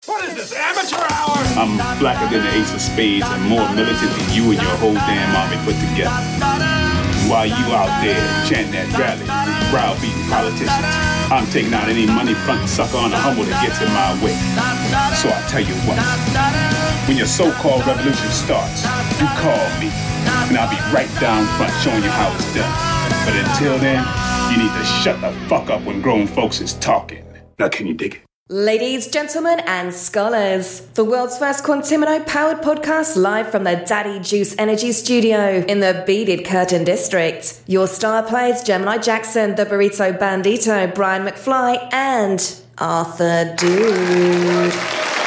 What is this, amateur hour? I'm blacker than the ace of spades and more militant than you and your whole damn army put together. While you out there chanting at rallies, browbeating politicians, I'm taking out any money front sucker on the humble that gets in my way. So I tell you what, when your so-called revolution starts, you call me, and I'll be right down front showing you how it's done. But until then, you need to shut the fuck up when grown folks is talking. Now can you dig it? Ladies, gentlemen, and scholars, the world's first Quantimino-powered podcast live from the Daddy Juice Energy Studio in the Beaded Curtain District. Your star players Gemini Jackson, the Burrito Bandito, Brian McFly, and Arthur Dude.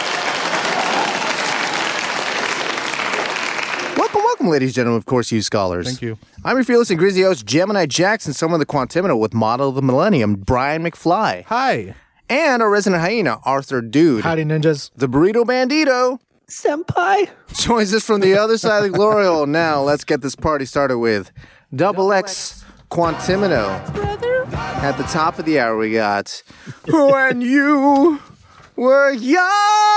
Welcome, ladies and gentlemen, of course, you scholars. Thank you. I'm your fearless and grizzy host, Gemini Jackson, someone of the Quantimino with Model of the Millennium, Brian McFly. Hi. And our resident hyena, Arthur Dude. Howdy, ninjas. The Burrito Bandito. Senpai. Joins us from the other side of the glory hole. Now, let's get this party started with Double X Quantimino. Brother. At the top of the hour, we got When You Were Young.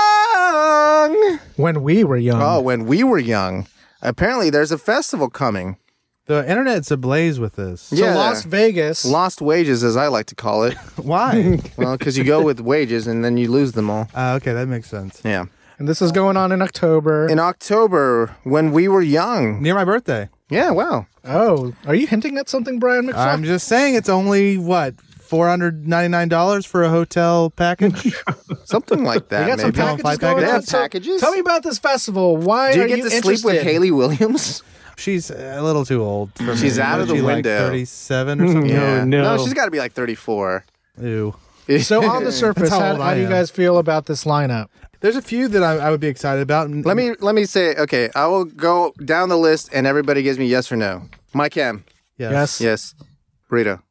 When we were young. Oh, when we were young. Apparently, there's a festival coming. The internet's ablaze with this. So Las Vegas. Lost wages, as I like to call it. Why? Well, because you go with wages and then you lose them all. Okay, that makes sense. Yeah. And this is going on in October. In October, when we were young. Near my birthday. Yeah, wow. Oh, are you hinting at something, Brian McFly? I'm just saying it's only, what, $499 for a hotel package? Something like that. They got some maybe. packages going They on. have packages? Tell me about this festival. Why Do you are get you to interested? sleep with Haley Williams? She's a little too old for me. She's out of the She, window. Like 37 or something? Yeah. no. No, she's got to be like 34. Ew. So on the surface, That's how how, old how I do you am. guys feel about this lineup? There's a few that I would be excited about. Let me say, okay, I will go down the list and everybody gives me yes or no. My Cam. Yes. Yes. Burrito.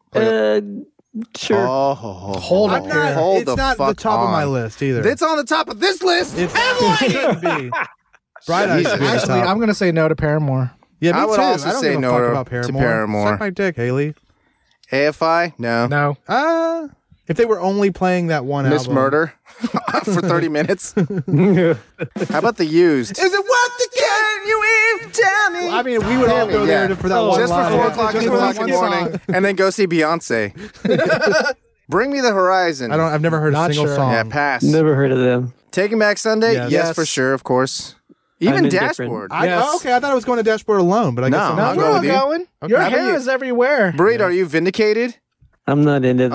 Sure. Oh, Hold I'm up not, here. Hold it's the not the fuck top of my on. list either. It's on the top of this list. It shouldn't be. Bright Eyes should be the Actually, top. I'm going to say no to Paramore. Yeah, me I would too. also I don't say give a no fuck to- about to Paramore. Paramore. Suck my dick, Haley. AFI? No. No. If they were only playing that one Miss album. Murder for 30 minutes. How about the Used? Is it worth the can you even tell me? I mean, we would all go there for that one Just for live. 4 o'clock Just in for the that fucking one morning, song. and then go see Beyonce. Bring Me the Horizon. I've never heard a Not single sure. song. Yeah, pass. Never heard of them. Taking Back Sunday? Yes. Yes, for sure, of course. Even I'm indifferent. Dashboard. Yes. Okay, I thought I was going to Dashboard alone, but I guess No, I'm No, I'll not. go we're all with you. going. Okay. Your How about hair you? is everywhere. Burrito, are you vindicated? I'm not into them.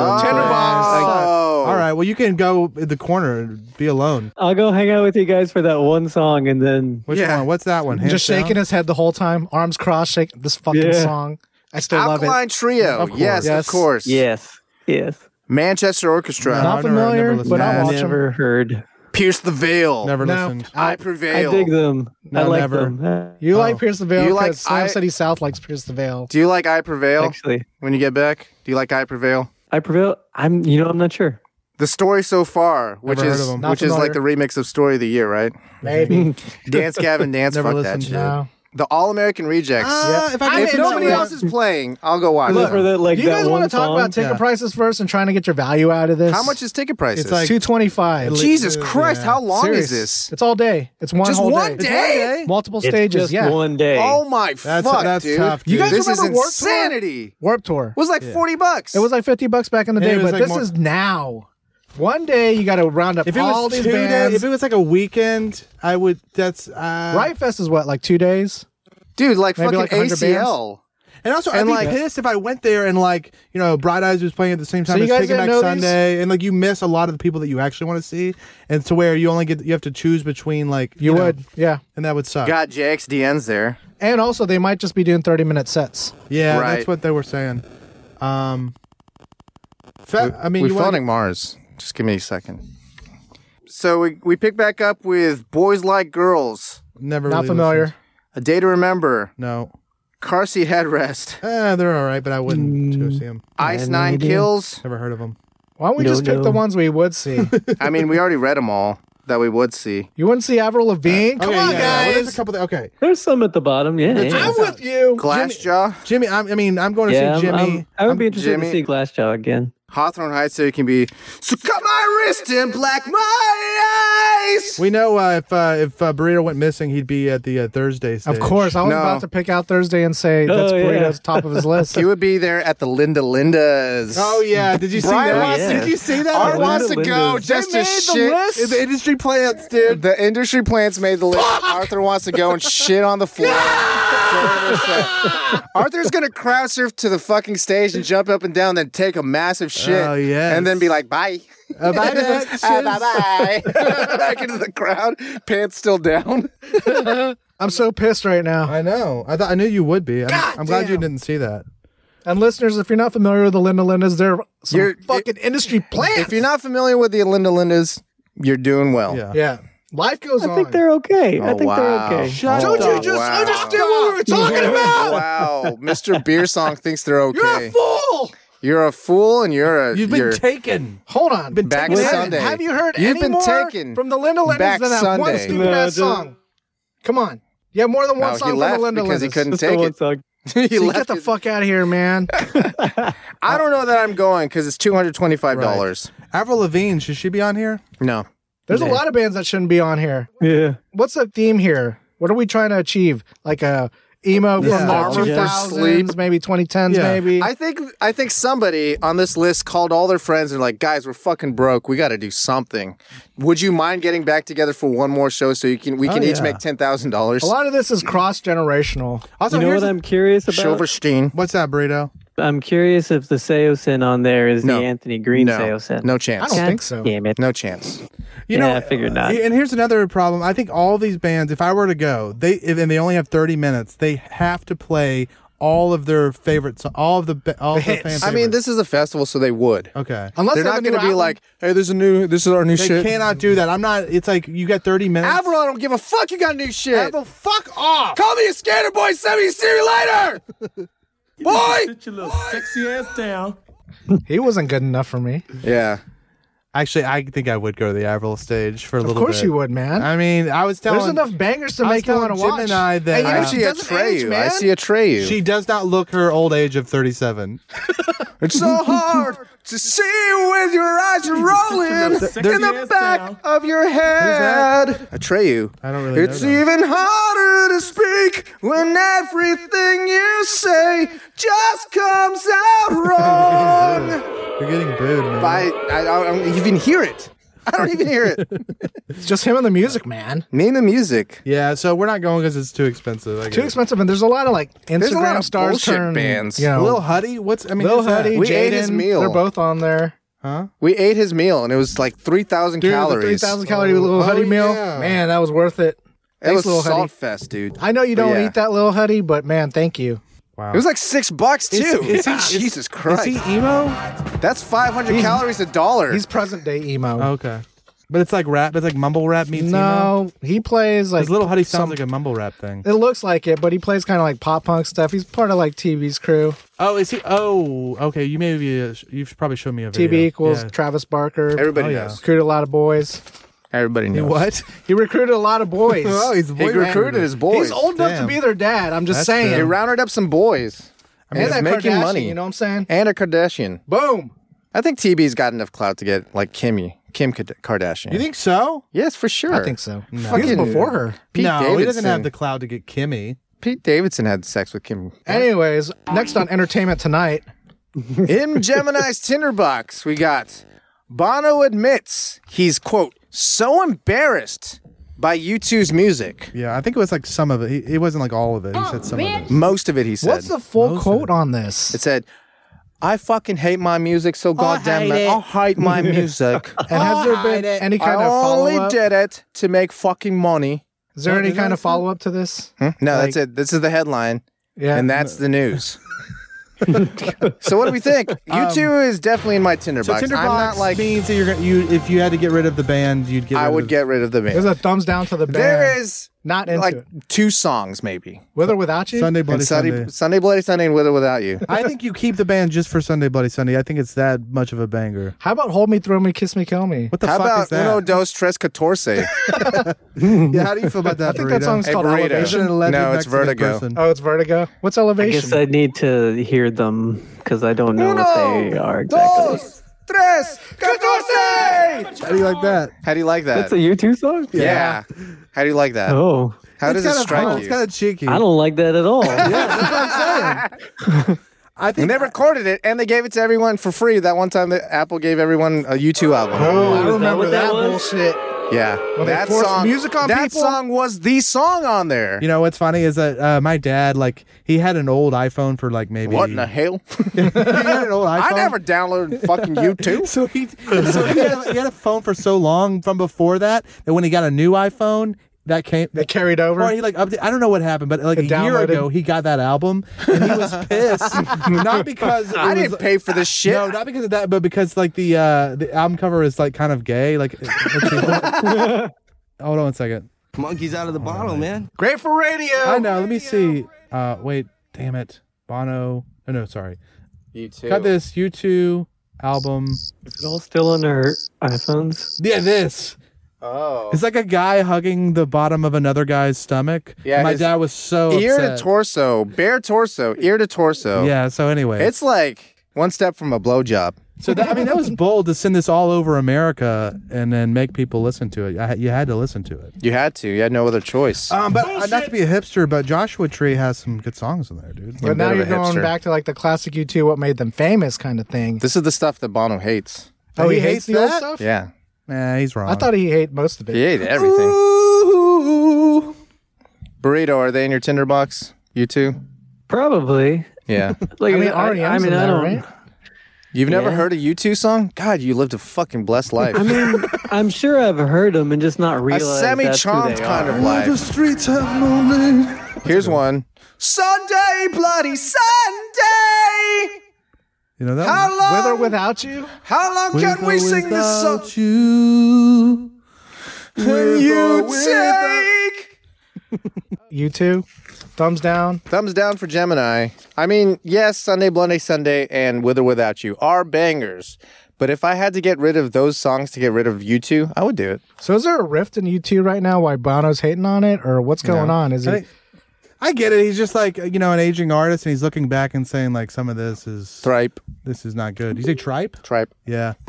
Oh. All right, well, you can go in the corner and be alone. I'll go hang out with you guys for that one song and then Which Yeah. one? What's that one? Hands Just shaking Down? his head the whole time, arms crossed, shaking this fucking Yeah. song. I still love Alkaline Trio. Of course. Yes, Yes. of course. yes. Manchester Orchestra. No, Not I've never familiar, listened but to I'll that. watch 'em. Never heard. Pierce the Veil. Never No. listened. I I Prevail. dig them. I No, like never. them. You like Pierce the Veil You like because Slam I- City South likes Pierce the Veil. Do you like I Prevail Actually, when you get back? Do you like I Prevail? I prevail. I'm not sure. The Story So Far, which Never heard is of 'em. Not which is like the remix of Story of the Year, right? Maybe. Dance Gavin Dance, Never fuck that listened shit. to No. The All American Rejects. If I if could nobody else is playing, I'll go watch Look it. for that, like Do you that guys one want to talk song. about ticket Yeah. prices first and trying to get your value out of this? How much is ticket prices? It's like- $225. Jesus Christ, Yeah. how long Serious. is this? It's all day. It's one Just whole one day. day? Multiple It's stages. just Yeah. one day. Oh my That's fuck, dude. tough. You guys dude. This is remember Warped Tour? insanity. Warp Tour. It was like $40. It was like $50 back in the Yeah, day, it was but like this more- is now. One day you got to round up If it all was these 2 bands. days, if it was like a weekend, I would. That's Riot Fest is what, like 2 days? Dude, like Maybe fucking like 100 ACL. And also, And I'd be like- pissed if I went there and Bright Eyes was playing at the same time you as guys Taking didn't Back know Sunday, and you miss a lot of the people that you actually want to see, and to where you only you have to choose between You know, would, yeah. and that would suck. Got JXDN's there. And also, they might just be doing 30-minute sets. Yeah, Right. that's what they were saying. I mean, We're you floating Mars. Just give me a second. So we pick back up with Boys Like Girls, never Not really familiar. listened. A Day to Remember, No, Car Seat Headrest, they're all right, but I wouldn't go see them. Ice no Nine idea. Kills. Never heard of them. Why don't we No, just pick no. the ones we would see? I mean, we already read them all that we would see. You wouldn't see Avril Lavigne? Come on, Well, there's a guys. couple. Okay, There's some at the bottom. Yeah. I'm with you. Glassjaw, Jimmy. I'm going to Yeah, see Jimmy. I would be interested Jimmy. to see Glassjaw again. Hawthorne Heights, so you can be. So cut my wrist and black my We know if Burrito went missing, he'd be at the Thursday stage. Of course, I was about to pick out Thursday and say that's Burrito's top of his list. He would be there at the Linda Lindas. Oh yeah, did you see Brian that? wants to- Did you see that? Art wants to go They just to made the shit. list? The industry plants, dude. The industry plants made the list. Arthur wants to go and shit on the floor. Arthur's gonna crowd surf to the fucking stage and jump up and down, then take a massive shit. Oh, yes. And then be like, bye. Bye, bitches. Bye. Back into the crowd, pants still down. I'm so pissed right now. I know. I knew you would be. I'm glad you damn. didn't see that. And listeners, if you're not familiar with the Linda Lindas, they're some You're- fucking industry plants. If you're not familiar with the Linda Lindas, you're doing well. Yeah. yeah, life goes on. I think they're okay. I Oh, think wow. they're okay. Shut Don't up. you just Wow. understand what we were talking about? Wow, Mr. Beer Song thinks they're okay. You're a fool. You're a fool, and you're You've been taken. Hold on. Been back taken. Sunday. Have you heard You've any been more taken from the Linda Lindas back than that one Sunday. stupid ass No, song? Come on. You have more than one No, song he from left the Linda because he Lindas. couldn't Just the take one it. song. He See, left get the it. fuck out of here, man. I don't know that I'm going because it's $225. Avril Lavigne, should she be on here? No. There's a lot of bands that shouldn't be on here. Yeah. What's the theme here? What are we trying to achieve? Like a emo from the Armor for 2000s, Sleep. maybe 2010s, Yeah. maybe. I think somebody on this list called all their friends and like, guys, we're fucking broke. We got to do something. Would you mind getting back together for one more show so we can each yeah. make $10,000? A lot of this is cross generational. Also, You know here's what I'm curious about? Silverstein. what's that, Burrito? I'm curious if the Seosin on there is No. the Anthony Green No. Seosin. No I chance. don't think so. Damn it. No chance. You Yeah, know, I figured not. And here's another problem. I think all these bands, if I were to go, and they only have 30 minutes, they have to play all of their favorites, all of the hits. fan I mean, this is a festival, so they would. Okay. Unless They're they not have a going to new be album. like, hey, this is our new They shit. cannot do that. I'm not. It's like you got 30 minutes. Avril, I don't give a fuck. You got new shit. Avril, fuck off. Call me a skater boy. Send me. See you later. Boy. Sit your little sexy ass down. He wasn't good enough for me. Yeah. Actually, I think I would go to the Avril stage for a Of little bit. course you would, man. I mean, I was telling. There's enough bangers to I was make you want to telling Jim watch. and I that- And you know, I she see a doesn't age, Treyu. man. I see a Treyu. She does not look her old age of 37. It's so hard to see with your eyes rolling in the back of your head. A Treyu. I don't really It's know them. even harder to speak when everything you say just comes out wrong. You're getting booed, man. I don't even hear it. I don't even hear it. It's just him and the music, man. Me and the music. Yeah, so we're not going because it's too expensive. I Too guess. expensive, and there's a lot of like There's a lot Instagram of stars bullshit turn bands. You know, Lil Huddy? What's? I mean, Lil who's that? Huddy, We ate his Jaden, meal. they're both on there. Huh? We ate his meal and it was like 3,000 Dude, calories. the 3,000 calorie Lil Huddy meal, yeah. man, that was worth it. It was Lil Salt Huddy. Fest, dude. I know you But don't yeah. eat that Lil Huddy, but man, thank you. Wow. It was like $6 too. Jesus Christ. Is he emo? That's 500 calories a dollar. He's present day emo. Okay. But it's like rap. It's like mumble rap meets emo. No, he plays like His Little Huddy sounds some- like a mumble rap thing. It looks like it, but he plays kind of like pop punk stuff. He's part of like TV's crew. Oh, is he? Oh, okay. You should probably show me a video. TV equals Yeah. Travis Barker. Everybody Oh, yeah. knows. Recruited a lot of boys. Everybody knows. What? He recruited a lot of boys. Oh, he's a He boy recruited his boys. He's old enough to Damn. be their dad. I'm just That's saying. fair. He rounded up some boys. And he's that making Kardashian, money. you know what I'm saying? And a Kardashian. Boom. I think TB's got enough clout to get like Kim Kardashian. You think so? Yes, for sure. I think so. He was Fucking- before her. Pete no, Davidson. he doesn't have the cloud to get Kimmy. Pete Davidson had sex with Kim. Anyways, next on Entertainment Tonight. In Gemini's Tinderbox, we got Bono admits he's, quote, so embarrassed by U2's music. Yeah, I think it was like some of it. It wasn't like all of it. He said some of it. Most of it, he said. What's the full Most of quote it. on this? It said, I fucking hate my music so goddamn hate much. it. I hate my music. And has there been any kind I of only follow-up? did it to make fucking money. Is there any Is kind that of follow-up to this? No, Like- that's it. This is the headline, Yeah. and that's the news. So what do we think? U2 is definitely in my Tinderbox. So Tinderbox I'm not like means that if you had to get rid of the band, you'd get. I rid would of get rid of the There's band. a thumbs down to the band. There is Not into like it. 2 songs maybe. With or without you? Sunday Bloody And Sunday. Sunday Bloody Sunday and With or Without You. I think you keep the band just for Sunday Bloody Sunday. I think it's that much of a banger. How about Hold Me, Throw Me, Kiss Me, Kill Me? What the How fuck about is that? Uno, Dos, Tres, Catorce? Yeah, how do you feel about that? I think that Burrito? song's called Burrito. Elevation. Isn't it a legend No, it's Mexican Vertigo. person? Oh, it's Vertigo. What's I Elevation? guess I need to hear them because I don't know what they Uno, are exactly. Dos, tres, catorce. How do you like that? How do you like that? That's a U2 song? yeah. How do you like that? Oh, How does it kinda strike fun. you? It's kind of cheeky. I don't like that at all. Yeah, that's what I'm saying. I And think they recorded it, and they gave it to everyone for free. That one time that Apple gave everyone a U2 album. Oh, I that remember what that that was? bullshit. Yeah, When they that forced song. music on that people? song was the song on there. You know what's funny is that my dad, like, he had an old iPhone for like maybe What in the hell? he had an old iPhone. I never downloaded fucking U2. So he had a phone for so long from before that when he got a new iPhone that came. They carried over. Or he like update, I don't know what happened, but like It a year downloaded. ago he got that album and he was pissed. Not because it I was, didn't pay for this shit. No, not because of that, but because like the album cover is like kind of gay. Like, let's see. Hold on one second. Monkey's out of the bottle, man. Great for radio. I know. Let me see. Wait, damn it, Bono. Oh no, sorry. U2. Got this U2 album. Is it all still on our iPhones? Yeah, this. Oh. It's like a guy hugging the bottom of another guy's stomach. Yeah, My his dad was so Ear upset. to torso, bare torso, ear to torso. Yeah. So anyway, It's like one step from a blowjob. so that, I mean that was bold to send this all over America and then make people listen to it. You had to listen to it. You had to. You had no other choice. But not to be a hipster, but Joshua Tree has some good songs in there, dude. But now bit you're of a going hipster. back to like the classic U2, what made them famous kind of thing. This is the stuff that Bono hates. Oh, he he hates hates the old that? stuff? Yeah. Nah, he's wrong. I thought he hated most of it. He hated everything. Ooh. Burrito, are they in your tinderbox? You too? Probably. Yeah. Like I mean, R.E.M.'s in I there, don't. right? You've never Yeah. heard a U2 song? God, you lived a fucking blessed life. I mean, I'm sure I've heard them and just not a realized that's who semi-charmed they kind are. of life. streets have no name. Here's one. Sunday, bloody Sunday. You know that How one? long? With or without you? How long can we sing this song? Without you. When you take. U2? Thumbs down? Thumbs down for Gemini. I mean, yes, Sunday, Bloody Sunday, and With or Without You are bangers. But if I had to get rid of those songs to get rid of U2, I would do it. So is there a rift in U2 right now why Bono's hating on it? Or what's going on? Is he... I get it. He's just like, you know, an aging artist, and he's looking back and saying like some of this is Thripe. this is not good. You say tripe? Tripe. Yeah. A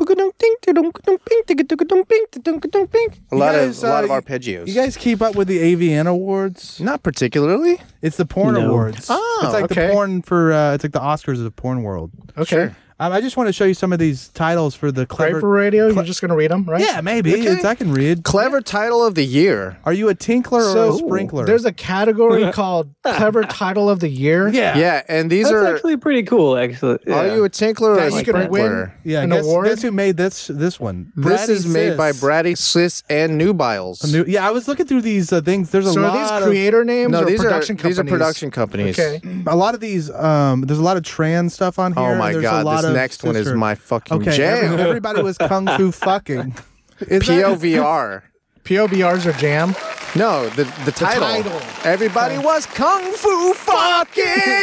lot guys, of arpeggios. You guys keep up with the AVN Awards? Not particularly. It's the porn No. awards. Oh, it's like okay. the porn for it's like the Oscars of the porn world. Okay. I just want to show you some of these titles for the Great clever. for radio? You're just going to read them, right? Yeah, maybe. Okay. I can read. Clever title of the year. Are you a tinkler or a sprinkler? There's a category called Clever Title of the Year. yeah. Yeah, and these That's are. actually pretty cool, actually. Are Yeah. you a tinkler or That a you can sprinkler? Yeah, an guess, award? guess who made this one? This is made by Sis. Brady Sis and Nubiles. Yeah, I was looking through these things. There's a So lot are these creator names No, or these production are companies? production companies. Okay. of a lot of these. There's a lot of trans stuff on here. Oh my and there's god, a lot this of next one is sister- my fucking Okay, jam. everybody was kung fu fucking. Is that- POVR. POVRs are jam. No, the title. title. Everybody was kung fu fucking.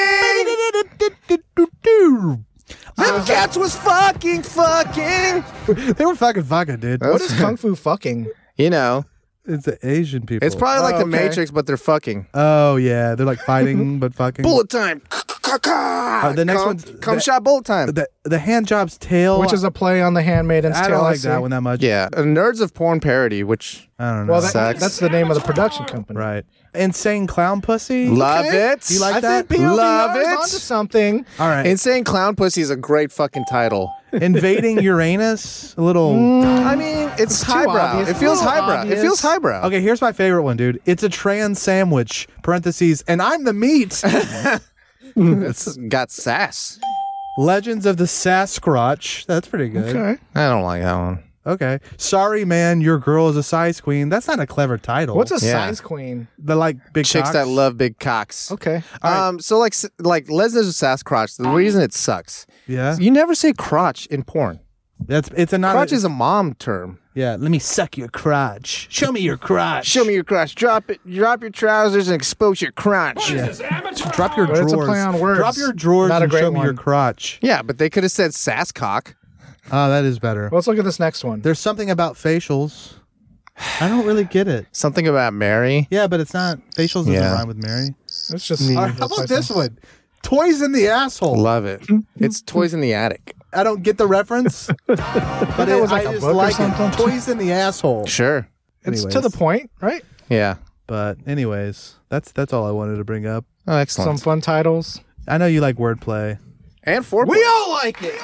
The cats was fucking. They were fucking, dude. What is Kung Fu fucking? You know, It's the Asian people. it's probably like Oh, the okay. Matrix, but they're fucking. Oh yeah, they're like fighting but fucking. Bullet time. The next one's Come shot bullet time. The hand job's tail, Which is a play on the Handmaiden's I Tale. don't like see. that one that much. Yeah, Nerds of Porn parody, which I don't know. Well, Sucks. that's the name of the production company. right. Insane clown pussy. love it. Do you like I that? think POVR Love is it. onto something. All right. Insane Clown Pussy is a great fucking title. Invading Uranus. A little. I mean, it's too highbrow. obvious. It feels A little highbrow. It obvious. feels highbrow. Okay, here's my favorite one, dude. It's a trans sandwich. Parentheses, and I'm the meat. It's got sass. Legends of the Sasquatch. That's pretty good. Okay. I don't like that one. Okay. Sorry, man, your girl is a size queen. That's not a clever title. What's a Yeah. size queen? the like big Chicks cocks? that love big cocks. Okay. So like Legends of Sasquatch. The reason it sucks, Yeah, you never say crotch in porn. it's a not. Crotch is a mom term. Yeah, let me suck your crotch. Show me your crotch. Show me your crotch. Drop it. Drop your trousers and expose your crotch. Yeah, Drop your But drawers. it's a play on words. Drop your drawers Not a and great show me your one. crotch. but they could have said sasscock. Oh, that is better. Let's look at this next one. There's something about facials. I don't really get it. Something about Mary. Yeah, but it's not. Facials doesn't Yeah. rhyme with Mary. It's just. All right, how about this one? Toys in the asshole. Love it. It's Toys in the Attic. I don't get the reference. But that was like I a just book or like something. it. Toys in the asshole. Sure. It's Anyways. to the point, right? Yeah. But anyways, that's all I wanted to bring up. Oh, excellent. Some fun titles. I know you like wordplay. And foreplay. We all like it.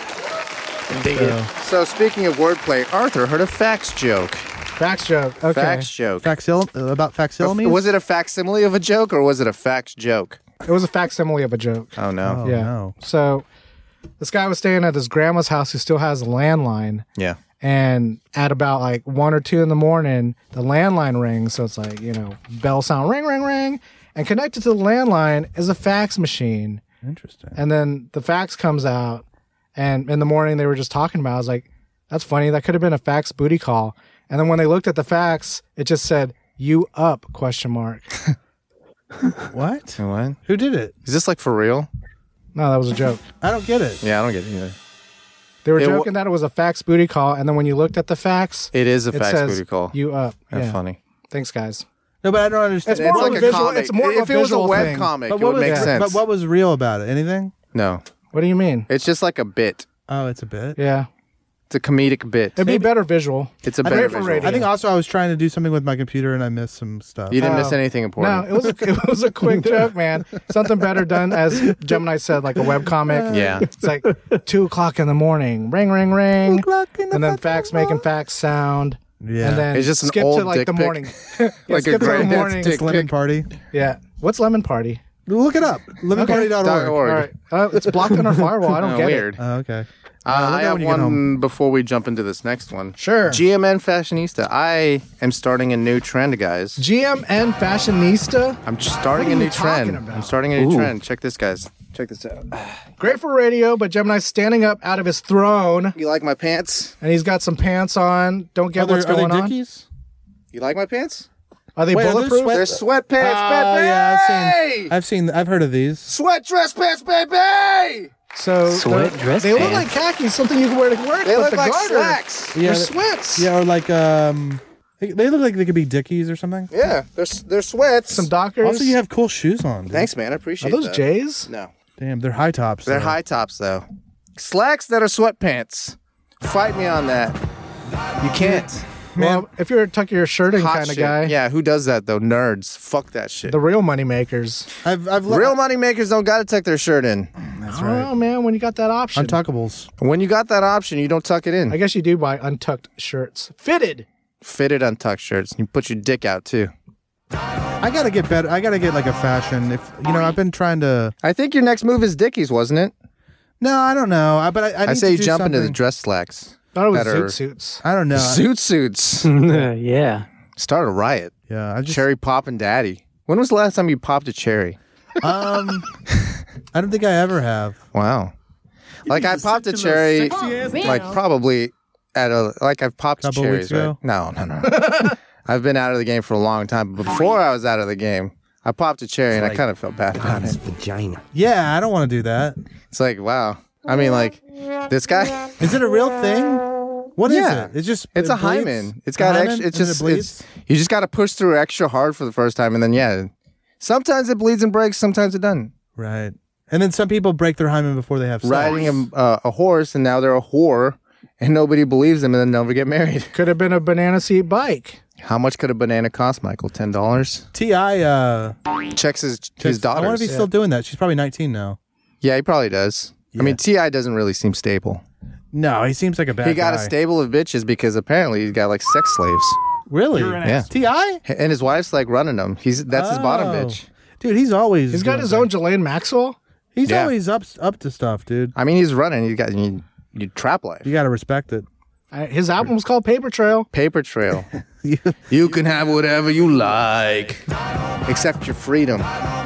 So speaking of wordplay, Arthur heard a fax joke. Facts joke. Okay. Fax joke. About facsimiles? Was it a facsimile of a joke or was it a fax joke? It was a facsimile of a joke. Oh, no. Oh, Yeah. no. So this guy was staying at his grandma's house who still has a landline. Yeah. And at about like 1 or 2 in the morning, the landline rings. So it's like, bell sound, ring, ring, ring. And connected to the landline is a fax machine. Interesting. And then the fax comes out. And in the morning, they were just talking about it. I was like, that's funny. That could have been a fax booty call. And then when they looked at the fax, it just said, "You up?" ? What? What? Who did it? Is this like for real? No, that was a joke. I don't get it. Yeah, I don't get it either. They were It wa- joking that it was a fax booty call. And then when you looked at the fax, It is a it fax says, booty call. "You up?" That's Yeah. funny. Thanks, guys. No, but I don't understand. It's more It's of like a a visual. comic. It's more If of a it was a visual web thing. comic, But it would make sense. But what was real about it? Anything? No. What do you mean? It's just like a bit. Oh, it's a bit. Yeah. It's a comedic bit. It'd be better visual. It's a I better think- visual. radio. I think also I was trying to do something with my computer and I missed some stuff. You didn't miss Oh. anything No, important. it was a quick joke, man. Something better done, as Gemini said, like a web comic. Yeah. It's like 2 o'clock in the morning, ring, ring, ring, 2 o'clock in the and then fucking fax making fax sound. Yeah. And then It's just an skip to old like dick the pic. morning. Yeah, Like a skip to the granddad's morning. dick Lemon pic. Party. Yeah. What's Lemon Party? Look it up. Lemonparty.org. .org. All right. It's blocked on our firewall. I don't Oh, get weird. it. Oh, okay. I look at have when you get home. one before we jump into this next one. Sure. GMN Fashionista. I am starting a new trend, guys. GMN Fashionista. I'm starting What are a new you talking trend. about? I'm starting a new trend. Check this, guys. Check this out. Great for radio, but Gemini's standing up out of his throne, You like my pants? and he's got some pants on. Don't get what's Are they going on. Dickies? You like my pants? Are they Wait, are those bulletproof? They're sweatpants, Oh, baby! yeah, I've heard of these. Sweat dress pants, baby! So Sweat they're- dress they look pants. like khakis, something you can wear to work. They but look the like garter, slacks. Yeah, They're sweats. Yeah, or like they look like they could be Dickies or something. Yeah, they're sweats. Some Dockers. Also, you have cool shoes on. Dude. Thanks, man. I Are appreciate those that. J's? No. Damn, they're high tops. They're though. high tops, though. Slacks that are sweatpants. Fight me on that. You can't. Well, if you're a tuck your shirt in Hot kind of shit. guy, Yeah, who does that, though? Nerds. Fuck that shit. the real money makers. I've Real money makers don't got to tuck their shirt in. That's I right. don't know, man. When you got that option, Untuckables. When you got that option, you don't tuck it in. I guess you do buy untucked shirts, fitted. Fitted untucked shirts. You put your dick out, too. I gotta get better. I gotta get like a fashion. If I've been trying to. I think your next move is Dickies, wasn't it? No, I don't know. But I I need say to you do jump into the something- dress slacks. Thought it was Better. zoot suits. I don't know. Suits. Yeah. Start a riot. Yeah, I just. Cherry popping daddy. When was the last time you popped a cherry? I don't think I ever have. Wow. Like I popped a cherry, like probably I've popped Couple cherries. weeks ago? Right? No. I've been out of the game for a long time. But before I was out of the game, I popped a cherry and I kind of felt bad about it. Vagina. Yeah, I don't want to do that. It's like, wow. I mean, like this guy. Is it a real thing? What is Yeah. it? It's just. It's it a bleeds? hymen. It's got hymen extra. It's and it just. bleeds? You just got to push through extra hard for the first time, and then yeah. Sometimes it bleeds and breaks. Sometimes it doesn't. Right. And then some people break their hymen before they have sex. Riding a horse, and now they're a whore, and nobody believes them, and then never get married. Could have been a banana seat bike. How much could a banana cost, Michael? $10. T.I. Checks his I wonder daughters. if he's still doing that. She's probably 19 now. Yeah, he probably does. I mean, T.I. doesn't really seem stable. No, he seems like a bad He got guy. a stable of bitches because apparently he's got like sex slaves, Really? Yeah. T.I.? and his wife's like running them. That's his bottom Oh. bitch. Dude, he's always. He's got doing his things. own Ghislaine Maxwell. He's Yeah. always up to stuff, dude. I mean, he's running. You trap life. You got to respect it. His album was called Paper Trail. Paper trail. You can have whatever you like, except your freedom.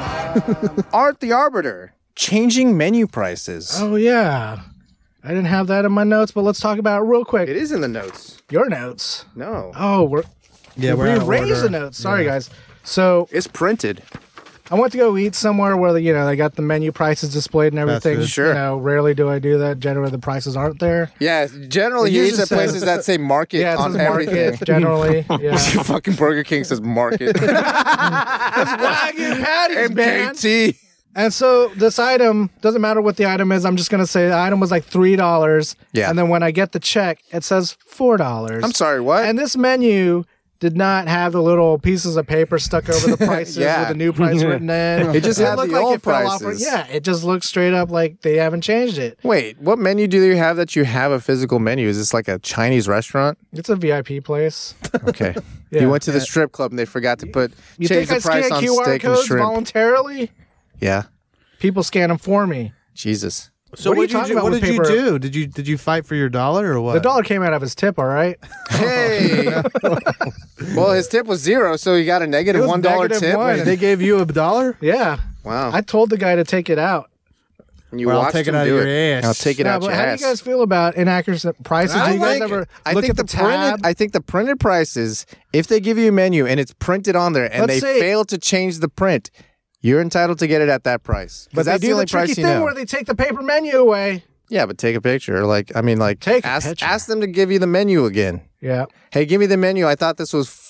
Art the Arbiter. Changing menu prices. Oh yeah, I didn't have that in my notes, but let's talk about it real quick. It is in the notes. Your notes. No. Oh, we're We're out of rearranged the order. notes. Sorry, guys. So It's printed. I went to go eat somewhere where they got the menu prices displayed and everything. food. Sure. Rarely do I do that. Generally, the prices aren't there. Yeah, generally It you eat usually at places says- that say market Yeah, it on says everything. market generally. Yeah. Fucking Burger King says market. Wagyu patties, man. MKT. And so this item, doesn't matter what the item is, I'm just going to say the item was like $3. Yeah. And then when I get the check, it says $4. I'm sorry, what? And this menu did not have the little pieces of paper stuck over the prices Yeah. with the new price written in. It just had looked the old it fell off. prices. Yeah, it just looks straight up like they haven't changed it. Wait, what menu do you have that you have a physical menu? Is this like a Chinese restaurant? It's a VIP place. Okay. Yeah. You went to the strip club and they forgot to put You change think the I price scan on QR steak and codes shrimp. voluntarily? Yeah. People scan them for me. Jesus. So What are you what did you talking do? about What with did you paper? do? Did you fight for your dollar or what? The dollar came out of his tip, all right? Hey. Well, his tip was 0, so he got a negative It was $1 negative tip. one. They gave you $1? Yeah. Wow. I told the guy to take it out. And you Well, I'll watched take it him out of do your it. ass. I'll take it Yeah, out but your how ass. do you guys feel about inaccurate prices? Do you guys ever look at the tab? I think the printed prices, if they give you a menu and it's printed on there and Let's they say- fail to change the print, you're entitled to get it at that price. 'Cause But they that's do the only the tricky price you thing know. where they take the paper menu away. Yeah, but take a picture. Take a ask, picture. ask them to give you the menu again. Yeah. Hey, give me the menu. I thought this was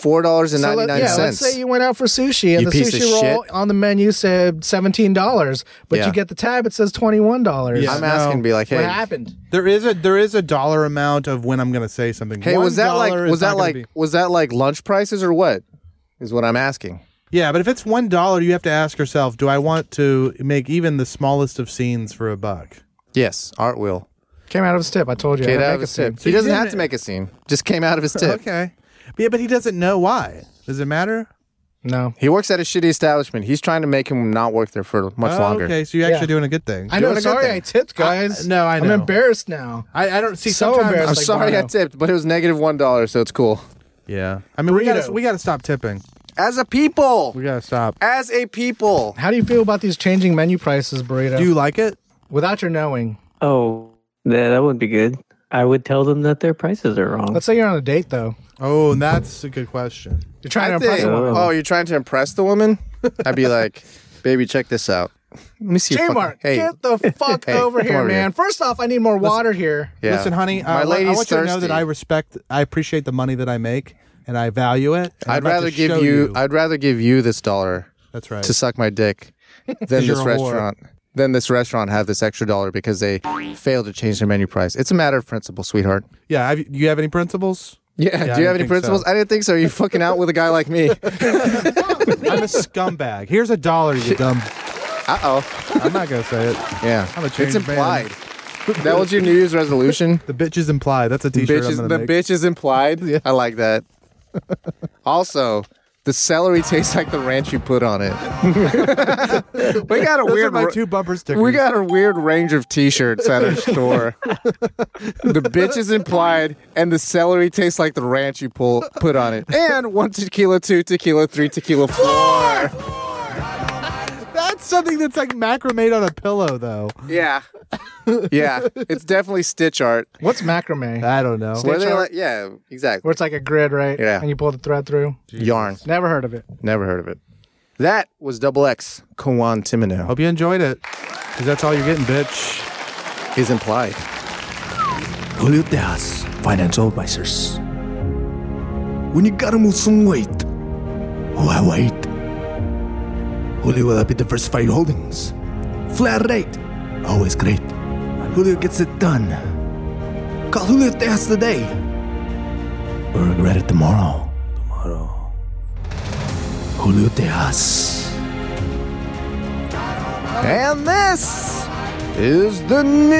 $4.99. Let's say you went out for sushi and You the piece of sushi roll shit. on the menu said $17, but Yeah. you get the tab, it says $21. Yeah. I'm asking, be like, hey, What happened? There is a dollar amount of when I'm going to say something. hey, was that $1 is not gonna be- was that like lunch prices or what? Is what I'm asking. Yeah, but if it's $1, you have to ask yourself, do I want to make even the smallest of scenes for $1? Yes, Art will. Came out of his tip. I told you. I Get had to out make of a his scene. tip. So He you doesn't have didn't- to make a scene. Just came out of his tip. Okay. Yeah, but he doesn't know why. Does it matter? No. He works at a shitty establishment. He's trying to make him not work there for much longer. Okay, so you're actually Yeah. doing a good thing. I know. Doing a good Sorry, thing. I tipped, guys. No, I know. I'm embarrassed now. I don't see So sometimes. embarrassed. I'm like sorry I Bono. tipped, but it was negative $1, so it's cool. Yeah. I mean, we Burrito. got to stop tipping. As a people, We got to stop. as a people, How do you feel about these changing menu prices, Burrito? Do you like it? Without your knowing. Oh, yeah, that would be good. I would tell them that their prices are wrong. Let's say you're on a date, though. Oh, and that's a good question. You're trying I to impress think- a woman. oh, you're trying to impress the woman? I'd be like, baby, check this out. Let me see. your J-Mark, fucking- Hey, get the fuck Hey, over come here, over man. here. First off, I need more water here. yeah. Listen, honey, My I lady's want you to know thirsty. that I appreciate the money that I make, and I value it. and I'd like to rather give show you. I'd rather give you this dollar That's right. to suck my dick than You're this a whore. restaurant. Then this restaurant have this extra dollar because they failed to change their menu price. It's a matter of principle, sweetheart. Yeah. You have any principles? Yeah. I Do you didn't have any think principles? so. I didn't think so. Are you fucking out with a guy like me? I'm a scumbag. Here's $1, you dumb. Uh oh. I'm not gonna say it. Yeah. I'm a It's changed man. implied. That was your New Year's resolution? The bitch is implied. That's a T-shirt I'm gonna The make. bitch is implied. Yeah. I like that. Also, the celery tastes like the ranch you put on it. We got a Those weird. are my 2 bumper stickers. We got a weird range of T-shirts at our store. The bitch is implied, and the celery tastes like the ranch you put on it. And 1 tequila, 2 tequila, 3 tequila, 4. That's something that's like macrame on a pillow, though. Yeah, yeah. It's definitely stitch art. What's macrame? I don't know. Where they art? yeah, exactly. Where it's like a grid, right? Yeah. And you pull the thread through. Yarn. Never heard of it. Never heard of it. That was Double X Kawan Timino. Hope you enjoyed it, because that's all you're getting, bitch. Is implied. Julio Tejas, financial advisors. When you gotta move some weight, why wait? Julio will be diversify your holdings. Flat rate, always great. Julio gets it done. Call Julio Tejas today, or regret it tomorrow. Julio Tejas. And this is the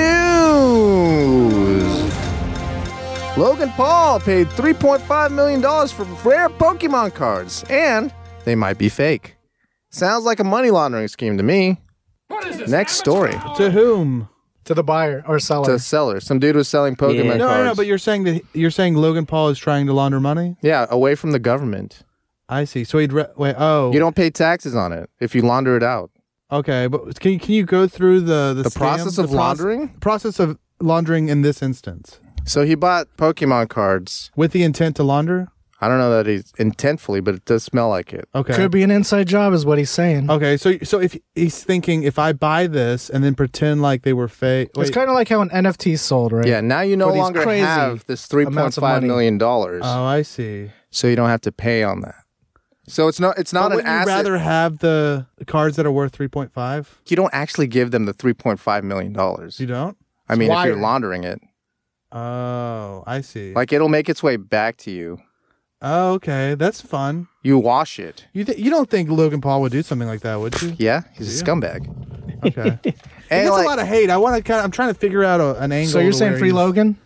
news. Logan Paul paid $3.5 million for rare Pokemon cards, and they might be fake. Sounds like a money laundering scheme to me. Next story. To whom? To the buyer or seller. To seller. Some dude was selling Pokemon Yeah. No, cards. no, but you're saying Logan Paul is trying to launder money. Yeah, away from the government. I see. So he'd wait. Oh, You don't pay taxes on it if you launder it out. Okay, but can you go through the process of laundering? Process of laundering in this instance So he bought Pokemon cards. with the intent to launder. I don't know that he's intentfully, but it does smell like it. Okay. Could be an inside job, is what he's saying. Okay, so if he's thinking, if I buy this and then pretend like they were fake, It's kind of like how an NFT sold, right? Yeah, now you no For these longer crazy have this amounts of $3.5 money. million, oh, I see. so you don't have to pay on that. So it's not But an wouldn't you asset. rather have the cards that are worth 3.5? You don't actually give them the $3.5 million. You don't? I mean, if Why- you're laundering it, Oh, I see. like it'll make its way back to you. Oh, okay. That's fun. You wash it. You don't think Logan Paul would do something like that, would you? Yeah, he's a scumbag. Okay. He And gets like, a lot of hate. I'm trying to figure out an angle. So you're to saying where free he's- Logan?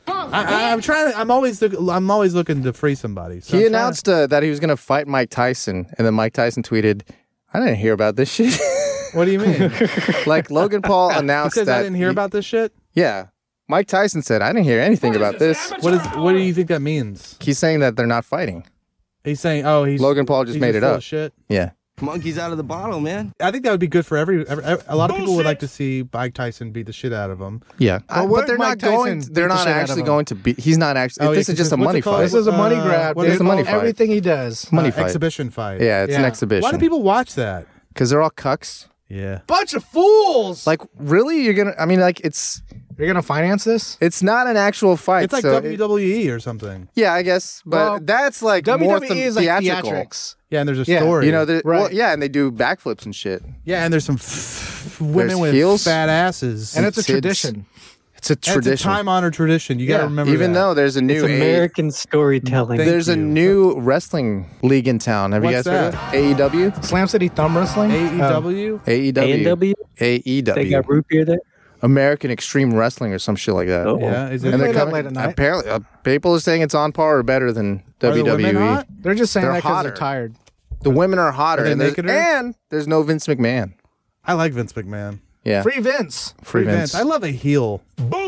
I'm always looking to free somebody. So he I'm trying announced that he was going to fight Mike Tyson, and then Mike Tyson tweeted, "I didn't hear about this shit." What do you mean? Like Logan Paul He announced says that I didn't hear about this shit. Yeah, Mike Tyson said, "I didn't hear anything about this." What do you think that means? He's saying that they're not fighting. He's saying, Logan Paul just he's made it full up. of shit. Yeah. Monkey's out of the bottle, man. I think that would be good for every a lot of people would like to see Mike Tyson beat the shit out of him. Yeah, where'd but they're Mike not going. Tyson They're beat the not shit out of actually him? going to be. He's not actually. Oh, yeah, this is 'cause just a what's money it called? fight. This is a money grab. what dude. is it money called? fight. Everything he does. Money fight. Exhibition fight. Yeah, it's an Yeah. exhibition. Why do people watch that? Because they're all cucks. Yeah. Bunch of fools. Like, really? You're gonna? I mean, like, it's You're gonna finance this? not an actual fight. It's like so WWE or something. yeah, I guess, but Well, that's like more WWE is like theatrical. theatrics. Yeah, and there's a Yeah. story. You know, well, Right. yeah, and they do backflips and shit. Yeah, and there's some women There's with heels. fat asses. And it's a Tits. tradition. It's a And tradition. it's a time-honored tradition. You got to Yeah. remember Even that. though there's a new It's American storytelling. Thank there's a you. new wrestling league in town. Have you What's guys heard of it? AEW? Slam City Thumb Wrestling. AEW. AEW. A&W? They AEW. got root beer there? American Extreme Wrestling or some shit like that. Oh. Yeah, is They it? And play they're that late at night. apparently people are saying it's on par or better than Are the WWE. women hot? They're just saying They're that because hotter. they're tired. The women are hotter, Are they and, there's, nakeder? and there's no Vince McMahon. I like Vince McMahon. Yeah, Free Vince. free Vince. I love a heel.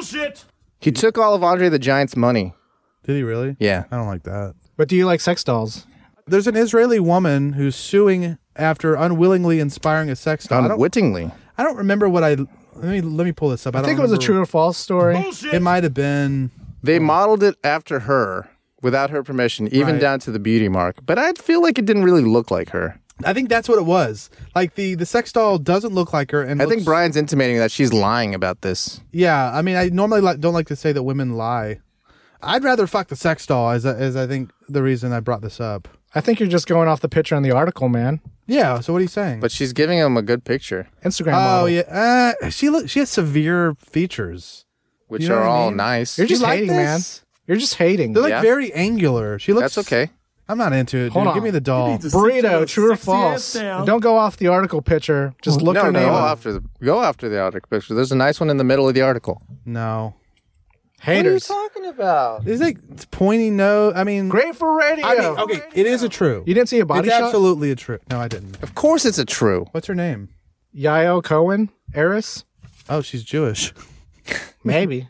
He took all of Andre the Giant's money. Did he really? Yeah, I don't like that. But do you like sex dolls? There's an Israeli woman who's suing after unwillingly inspiring a sex doll. unwittingly. I don't remember what I. Let me pull this up. I think it was a true or false story. It might have been. They modeled it after her without her permission, even Right. down to the beauty mark. But I feel like it didn't really look like her. I think that's what it was. Like the sex doll doesn't look like her, and I think looks- Brian's intimating that she's lying about this. Yeah, I mean, I normally don't like to say that women lie. I'd rather fuck the sex doll, as I think the reason I brought this up. I think you're just going off the picture in the article, man. Yeah. So what are you saying? But she's giving him a good picture, Instagram oh model. yeah, she has severe features. which You know are what I all mean? nice. You're just You like hating, man. this? You're just hating. They're like Yeah. very angular. She looks. That's okay. I'm not into it. Hold Dude. on. Give me the doll. Burrito, true or false? Don't go off the article picture. Just look No, her name go up. after the article picture. There's a nice one in the middle of the article. No. Haters. talking about? It's like it's pointy nose. I mean, Great for radio. I mean, okay, it is a true. You didn't see a body it's shot? absolutely a true. No, I didn't. Of course, it's a true. What's her name? Yael Cohen? Eris? Oh, she's Jewish. Maybe.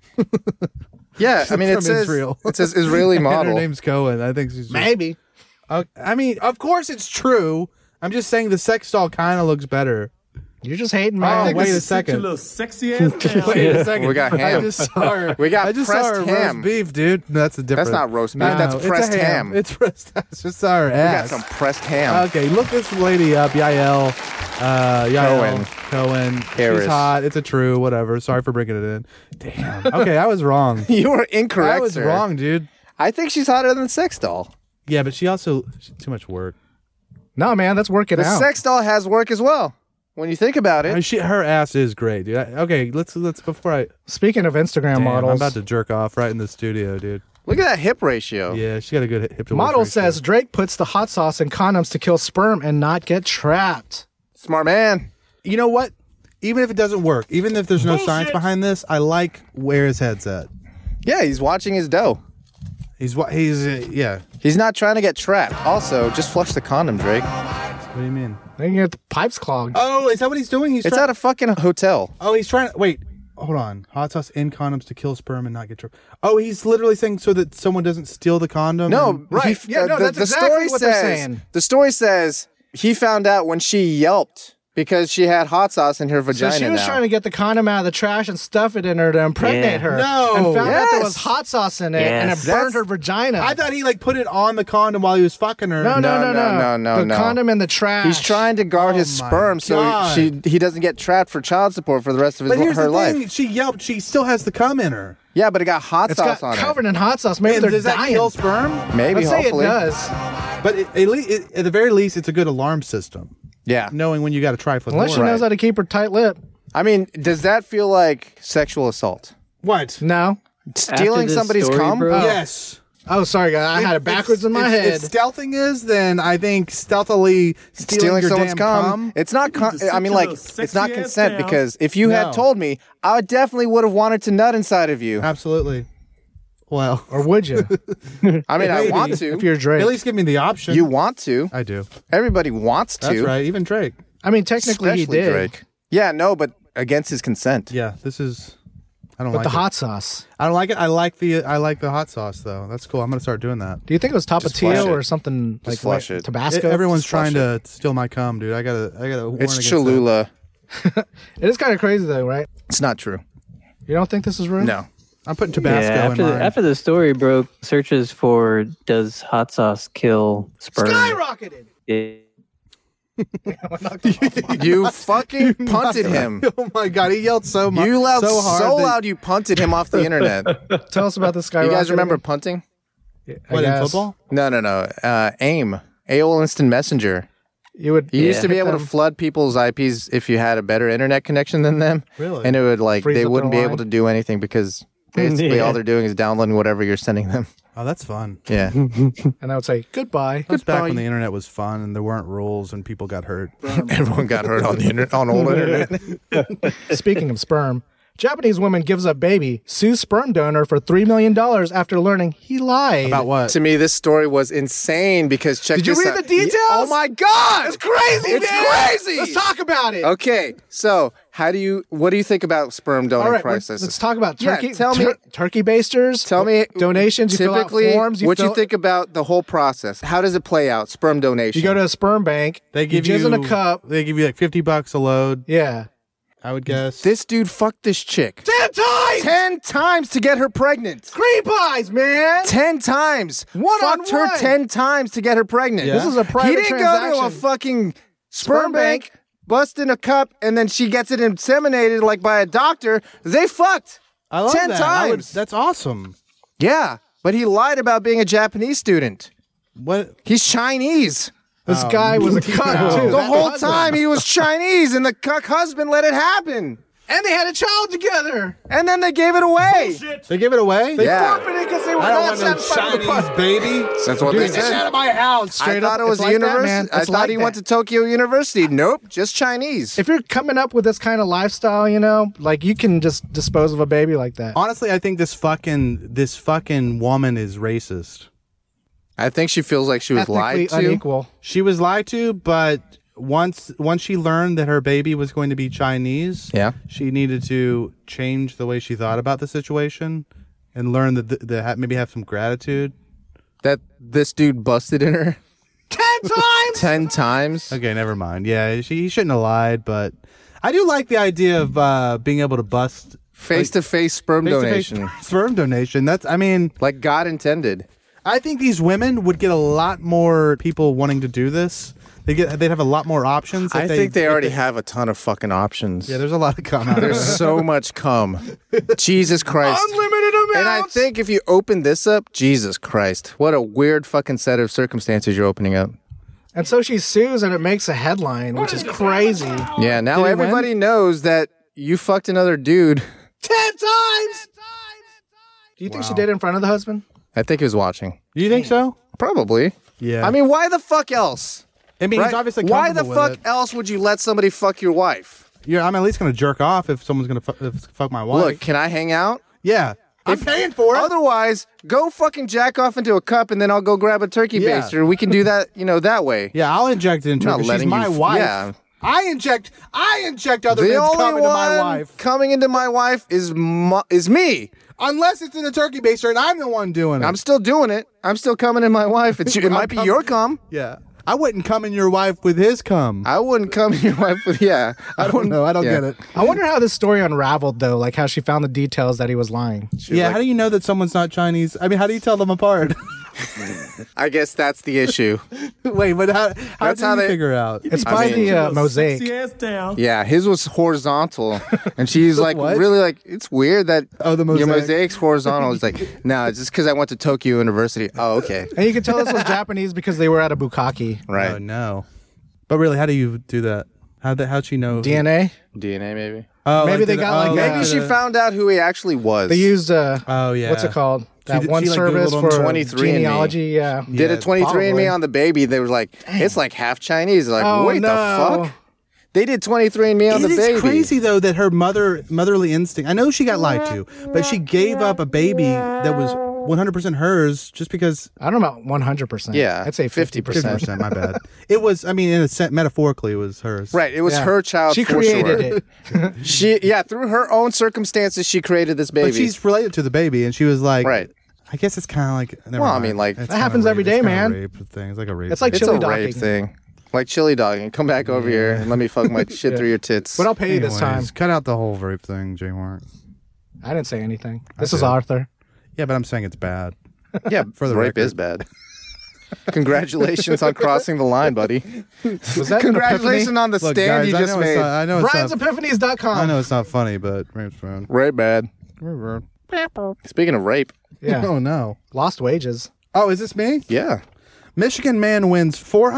Yeah, I mean, it from says Israel. it says Israeli And her model. name's Cohen. I think she's. Maybe. I mean, of course it's true. I'm just saying the sex doll kind of looks better. You're just hating, Oh, man. wait a second. sexy ass Wait a second. We got I ham. just saw her. We got I just pressed saw her ham. roast beef, dude. No, that's a different. That's not roast beef. No, That's it's a pressed ham. It's pressed. I just saw her We ass. got some pressed ham. Okay, look this lady up. Yael. Cohen. Cohen. Eris. She's hot. It's a true. Whatever. Sorry for bringing it in. Damn. Okay, I was wrong. You were incorrect. I was sir. wrong, dude. I think she's hotter than the sex doll. Yeah, but she's too much work. No, man, let's work it The out. sex doll has work as well. When you think about I mean, it, her ass is great, dude. Okay, let's before I. Speaking of Instagram Damn, models, I'm about to jerk off right in the studio, dude. look at that hip ratio. Yeah, she got a good hip to waist model ratio. says Drake puts the hot sauce in condoms to kill sperm and not get trapped. Smart man. You know what? Even if it doesn't work, even if there's no science behind this, I like where his head's at. Yeah, he's watching his dough. He's yeah. He's not trying to get trapped. Also, just flush the condom, Drake. What do you mean? Then you get the pipes clogged. Oh, is that what he's doing? He's It's at a fucking hotel. Oh, he's trying to wait. Hold on. Hot sauce in condoms to kill sperm and not get trapped. Oh, he's literally saying so that someone doesn't steal the condom. No, and- Right. Yeah, no, that's exactly what they're saying. The story says he found out when she yelped because she had hot sauce in her So vagina. she was now. trying to get the condom out of the trash and stuff it in her to impregnate Yeah. her. No. And found out there Yes. was hot sauce in it and it Yes. burned her vagina. I thought he like put it on the condom while he was fucking her. no. No, The condom in the trash. He's trying to guard his Oh my sperm so God. he doesn't get trapped for child support for the rest of But here's her the life. thing: she yelped. She still has the cum in her. Yeah, but it got hot It's sauce got on covered in hot sauce. Maybe And they're does that dying. kill sperm? it. Maybe, Let's say it hopefully. does. But at the very least, it's a good alarm system. Yeah. Knowing when you got to try for the Unless she door. knows how to keep her tight lip. I mean, does that feel like sexual assault? What? No. Stealing this somebody's story, cum? bro? Yes. Oh, sorry, guys. I had it backwards in my head. If stealthing is, then I think stealthily stealing your someone's damn cum. It's not. I mean, like, it's not consent down. because if you had No. told me, I definitely would have wanted to nut inside of you. Absolutely. Well, Or would you? I mean, I Maybe. want to. If you're Drake. at least give me the option. You want to. I do. Everybody wants to. That's right. Even Drake. I mean, technically Especially he did. Drake. Yeah, no, but against his consent. Yeah, this is. I don't But like the it. hot sauce. I don't like it. I like the hot sauce though. That's cool. I'm gonna start doing that. Do you think it was flush Tapatio it. or something like flush it. Tabasco? Everyone's Just flush trying to steal my cum, dude. I gotta warn It's against Cholula. It is kind of crazy though, right? It's not true. You don't think this is real? No. that. I'm putting Tabasco Yeah, in mine. after the story broke, searches for does hot sauce kill sperm? Skyrocketed. You fucking punted him. Oh my god, he yelled so much. You loud so hard. so that- loud you punted him off the internet. Tell us about this guy. You guys remember punting? What, in football? No. AIM. AOL Instant Messenger. You would. You used to be hit able to them. flood people's IPs if you had a better internet connection than them. Really? And it would Freeze they up wouldn't be their able line? to do anything because basically Yeah. all they're doing is downloading whatever you're sending them. Oh, that's fun. Yeah. And I would say goodbye. That's back when the internet was fun and there weren't rules and people got hurt. Everyone got hurt on the internet, on old internet. Speaking of sperm, Japanese woman gives up baby, sues sperm donor for $3 million after learning he lied. About what? To me, this story was insane because check Did you this read out. the details? Oh my god! It's crazy, It's man! crazy! Let's talk about it. Okay, so what do you think about sperm donor All right, prices? let's talk about Yeah, turkey. tell me- Turkey basters. Tell me donations. You fill out typically forms. what you think about the whole process. How does it play out? Sperm donation. You go to a sperm bank. They give you you jizz in a cup. They give you like $50 a load, Yeah. I would guess. This dude fucked this chick 10 times. 10 times to get her pregnant. Cream pies, man. 10 times. One on Fucked her one. 10 times to get her pregnant. Yeah. This is a private He didn't go to a transaction. fucking sperm Sperm bank, bank. bust in a cup, and then she gets it inseminated like by a doctor. They fucked. I love 10 that. I would- times. that's awesome. Yeah, but he lied about being a Japanese student. What? He's Chinese. This guy was a cuck too. The That whole husband. time he was Chinese, and the cuck husband let it happen. And they had a child together. And then they gave it away. They give it away? They Yeah. forfeited because they were I don't not want no satisfied with the Chinese part. baby. That's what they Get said. out of my house. I Straight thought up. it was It's like that, university. man. I It's thought like he that. went to Tokyo University. Nope, just Chinese. If you're coming up with this kind of lifestyle, you know, like you can just dispose of a baby like that. Honestly, I think this fucking woman is racist. I think she feels like she was Ethnically lied to. unequal. She was lied to, but once she learned that her baby was going to be Chinese, Yeah. she needed to change the way she thought about the situation and learn that maybe have some gratitude. That this dude busted in her 10 times. 10 times. Okay, never mind. Yeah, he shouldn't have lied, but I do like the idea of being able to bust Face-to-face sperm face-to-face donation. sperm donation. Like God intended. I think these women would get a lot more people wanting to do this. They'd have a lot more options. I think they already have a ton of fucking options. Yeah, there's a lot of cum out there. There's so much cum. Jesus Christ. Unlimited amounts. And I think if you open this up, Jesus Christ, what a weird fucking set of circumstances you're opening up. And so she sues, and it makes a headline, which is crazy. 10 Yeah, now Did he everybody knows that you fucked another dude. times. Do you think she did it in front of the husband? I think he was watching. Do you think so? Probably. Yeah. I mean, why the fuck else? I mean, Right? he's obviously Why the comfortable with fuck it. else would you let somebody fuck your wife? Yeah, I'm at least gonna jerk off if someone's gonna fuck my wife. Look, can I hang out? Yeah, I'm paying for it. Otherwise, go fucking jack off into a cup and then I'll go grab a turkey Yeah. baster. We can do that, that way. Yeah, I'll inject it into I'm her. not 'cause She's letting my you- wife. yeah. I inject other The men's only cum into my one wife. coming into my wife is me. Unless it's in a turkey baster and I'm the one doing it. I'm still doing it. I'm still coming in my wife. It might be your cum. yeah. I wouldn't come in your wife with his cum. I wouldn't come in your wife with, yeah. I don't know. I don't get it. I wonder how this story unraveled, though, like how she found the details that he was lying. Yeah, how do you know that someone's not Chinese? I mean, how do you tell them apart? I guess that's the issue. Wait, but how That's do how you they- figure out? It's by the mosaic. Yeah, his was horizontal. And she's like, What? really like, it's weird that Oh, the your mosaic. mosaic's horizontal. It's like, no, it's just because I went to Tokyo University. Oh, okay. And you can tell this was Japanese because they were at a bukkake. Right. Oh, no. But really, how do you do that? How'd she know? DNA? DNA, maybe. Oh, Maybe they got, like, Maybe she found out who he actually was. They used, Oh, yeah. what's it called? That did- one she, like, service Googled them. for 23andMe. genealogy, yeah. Did a 23andMe probably. on the baby. They were like, it's like half Chinese. Like, Oh, wait, no. the fuck? They did 23andMe on It the is baby. crazy though that her motherly instinct. I know she got lied to, but she gave up a baby that was 100% hers just because. I don't know about 100%. Yeah, I'd say 50%. 50%, my bad. It was. I mean, in a sense, metaphorically, it was hers. Right, it was Yeah. her child. She for created sure. it. Through her own circumstances, she created this baby. But she's related to the baby, and she was like, Right. I guess it's kind of like. Never Well, I mind. mean, like- It's That kinda happens every rape. day, It's kinda man. Rape thing. It's like a rape. It's like thing. it's chili a dogging. rape thing. Like chili dogging. Come back over here and let me fuck my shit through your tits. But I'll pay you this time. Anyways, cut out the whole rape thing, J Mark. I didn't say anything. This did. is Arthur. Yeah, but I'm saying it's bad. Yeah, For the rape record. is bad. Congratulations on crossing the line, buddy. Was that an Congratulations epiphany? on the Look, stand guys, you I just know it's made. not- I know it's not. Brian'sEpiphanies.com. I know it's not funny, but rape's bad. Rape bad. Speaking of rape, Yeah. Oh no. Lost wages. Oh, is this me? yeah. Michigan man wins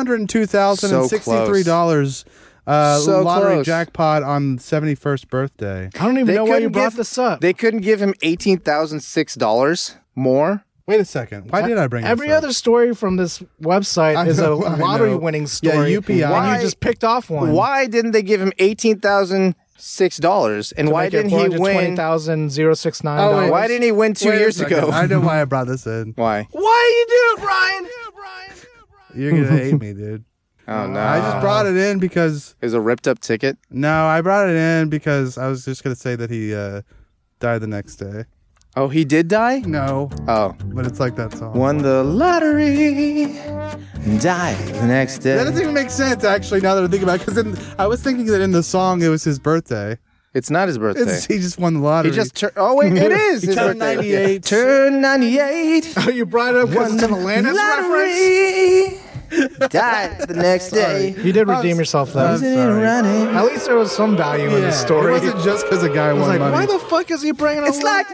$402,063 So lottery close. jackpot on 71st birthday. I don't even know why you couldn't brought give- this up. They couldn't give him $18,006 more. Wait a second. Why did I bring Every this up? other story from this website I is know, a I lottery know. winning Yeah, story. UPI. And Why- you just picked off one. Why didn't they give him $18,006? And why didn't he win? $420,069. Oh, Why didn't he win 2 Wait a years second. ago? I know why I brought this in. Why? Why you do it, Brian? You're going to hate me, dude. Oh no! I just brought it in because... It was a ripped up ticket. No, I brought it in because I was just going to say that he died the next day. Oh, he did die? No, Oh, but it's like that song. won the lottery and died the next day. That doesn't even make sense, actually, now that I think about it. Because I was thinking that in the song it was his birthday. It's not his birthday. He just won the lottery. He just turned. Oh wait, it is. He his turned birthday. 98. Turned 98. Oh, you brought it up because it's an Atlantis reference? Lottery. Died the next day. You did redeem yourself, though. I'm sorry. At least there was some value in the story. It wasn't just because a guy I was won like, money. why the fuck is he bringing up? It's like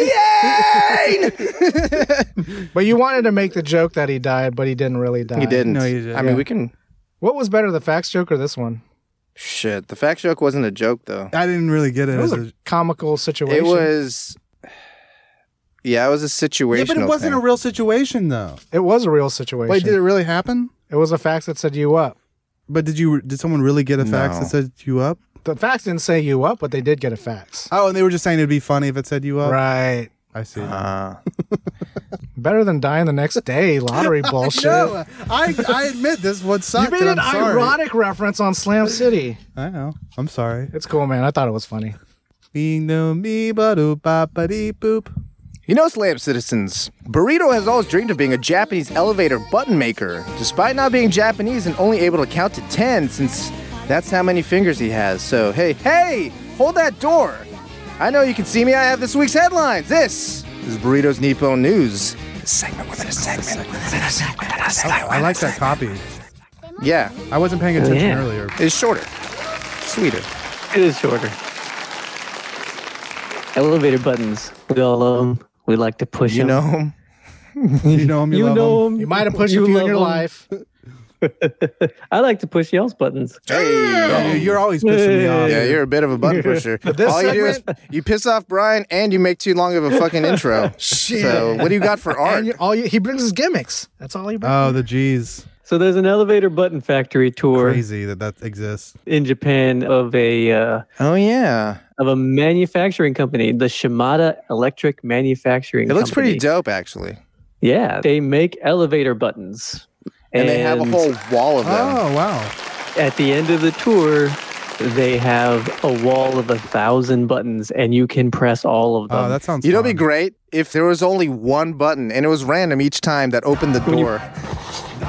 rain. But you wanted to make the joke that he died, but he didn't really die. He didn't. No, he didn't. I mean, we can. What was better, the facts joke or this one? Shit, the fact joke wasn't a joke though. I didn't really get it. It was as a comical situation. It was. Yeah, it was a situational. yeah, but it wasn't thing. a real situation, though. It was a real situation. Wait, did it really happen? It was a fax that said you up. But did someone really get a fax No. that said you up? The fax didn't say you up, but they did get a fax. Oh, and they were just saying it'd be funny if it said you up? Right. I see. Better than dying the next day. Lottery bullshit. No, I admit this would suck. You made and an I'm sorry. ironic reference on Slam City. I know. I'm sorry. It's cool, man. I thought it was funny. Bing no me ba do ba ba dee boop. You know, Slam citizens, Burrito has always dreamed of being a Japanese elevator button maker, despite not being Japanese and only able to count to 10 since that's how many fingers he has. So, hey, hold that door. I know you can see me. I have this week's headlines. This is Burrito's Nippon News. A segment within a segment within a segment within a segment. I like that copy. Yeah, I wasn't paying attention Yeah. earlier. it's shorter, sweeter. It is shorter. Elevator buttons. We all love them. We like to push You them. know 'em. You know him. You, You love know him. them. You might have pushed a few in your life. I like to push y'all's buttons. Yeah, you're always pissing me off. Yeah, you're a bit of a button pusher. this All you do is you piss off Brian and you make too long of a fucking intro. Shit. So what do you got for art? And he brings his gimmicks. That's all he brings. Oh, the G's. So there's an elevator button factory tour Crazy that exists. in Japan of a Oh yeah, manufacturing company, the Shimada Electric Manufacturing it looks pretty Company. dope actually. Yeah, they make elevator buttons. And they have a whole wall of them. Oh, wow. At the end of the tour, they have a wall of 1,000 buttons, and you can press all of them. Oh, that sounds You know, it'd be fun. great if there was only one button and it was random each time that opened the door.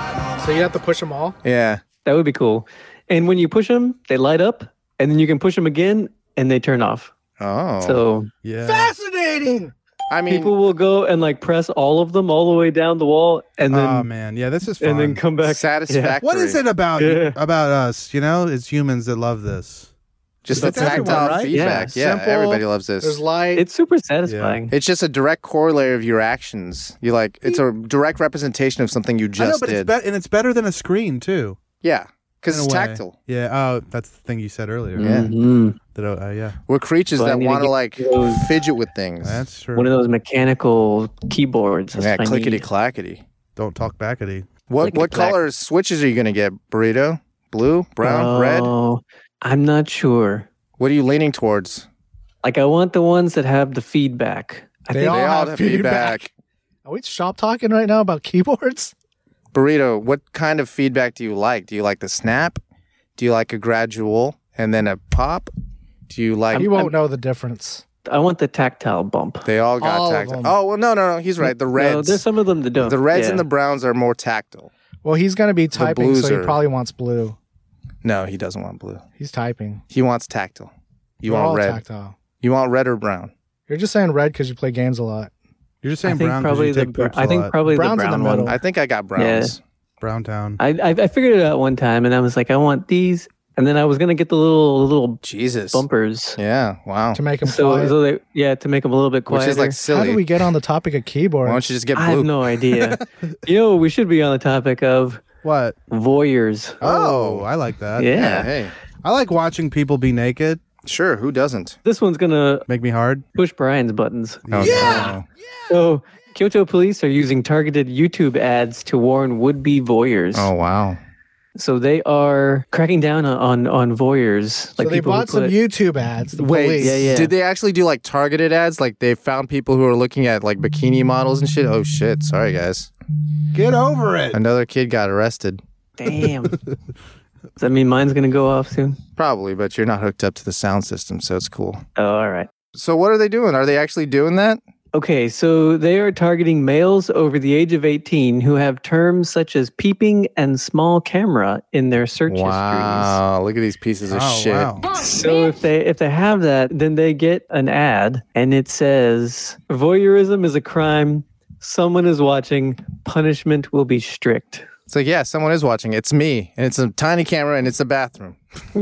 So you have to push them all? Yeah. That would be cool. And when you push them, they light up, and then you can push them again, and they turn off. Oh. So Yeah. Fascinating! I mean, people will go and like press all of them all the way down the wall, and then Oh man, yeah, this is fun. and then come back. satisfactory. What is it about Yeah. us? You know, as humans that love this. Just the That's everyone, tactile right? feedback. Yeah. Yeah, Simple. everybody loves There's this. light. It's super satisfying. It's just a direct corollary of your actions. You like it's a direct representation of something you I know, just but did. it's better than a screen too. Yeah, because in it's a way. tactile. Yeah. Oh, that's the thing you said earlier. Yeah. Mhm. Yeah. We're creatures So I that need to want to get like those- fidget with things. That's true. One of those mechanical keyboards. That's Yeah, what I clickety need. clackety. Don't talk backity. What Clickety-clack. color switches are you gonna get? Burrito, blue, brown, red. Oh, I'm not sure. What are you leaning towards? Like, I want the ones that have the feedback. I They think all They all have feedback. Are we shop talking right now about keyboards? Burrito, what kind of feedback do you like? Do you like the snap? Do you like a gradual and then a pop? Do you like? You won't know the difference. I want the tactile bump. They all got All of tactile. them. Oh well, no. He's right. The No, reds, there's some of them that don't. the reds Yeah. and the browns are more tactile. Well, he's going to be typing, blues so he are- probably wants blue. No, he doesn't want blue. He's typing. He wants tactile. You We're want all red. tactile. You want red or brown? You're just saying red because you play games a lot. You're just I saying think brown 'cause probably you the take poops I a think lot. probably Brown's the in the brown one. middle. I think I got browns. Brown Town. I figured it out one time, and I was like, I want these, and then I was gonna get the little Jesus. bumpers. Yeah. Wow. To make them So, quiet. so they, to make them a little bit Which quieter. is like How silly. do we get on the topic of keyboards? Why don't you just get I blue? have no idea. You know, we should be on the topic of What? voyeurs. Oh, I like that. Yeah. Yeah. Hey. I like watching people be naked. Sure. Who doesn't? This one's gonna Make me hard. push Brian's buttons. Oh, Yeah! no. So, Kyoto police are using targeted YouTube ads to warn would-be voyeurs. Oh wow. So they are cracking down on voyeurs. So Like they people who bought some put- YouTube ads. The Wait, police. yeah. Did they actually do like targeted ads? Like they found people who are looking at like bikini models and shit? Oh shit. Sorry guys. Get over it. Another kid got arrested. Damn. Does that mean mine's gonna go off soon? Probably, but you're not hooked up to the sound system, so it's cool. Oh, all right. So what are they doing? Are they actually doing that? Okay, so they are targeting males over the age of 18 who have terms such as peeping and small camera in their search Wow, look at these pieces of Oh, shit. wow. histories. So if they have that, then they get an ad and it says voyeurism is a crime. Someone is watching. Punishment will be strict. It's like, yeah, someone is watching. It's me, and it's a tiny camera, and it's a bathroom.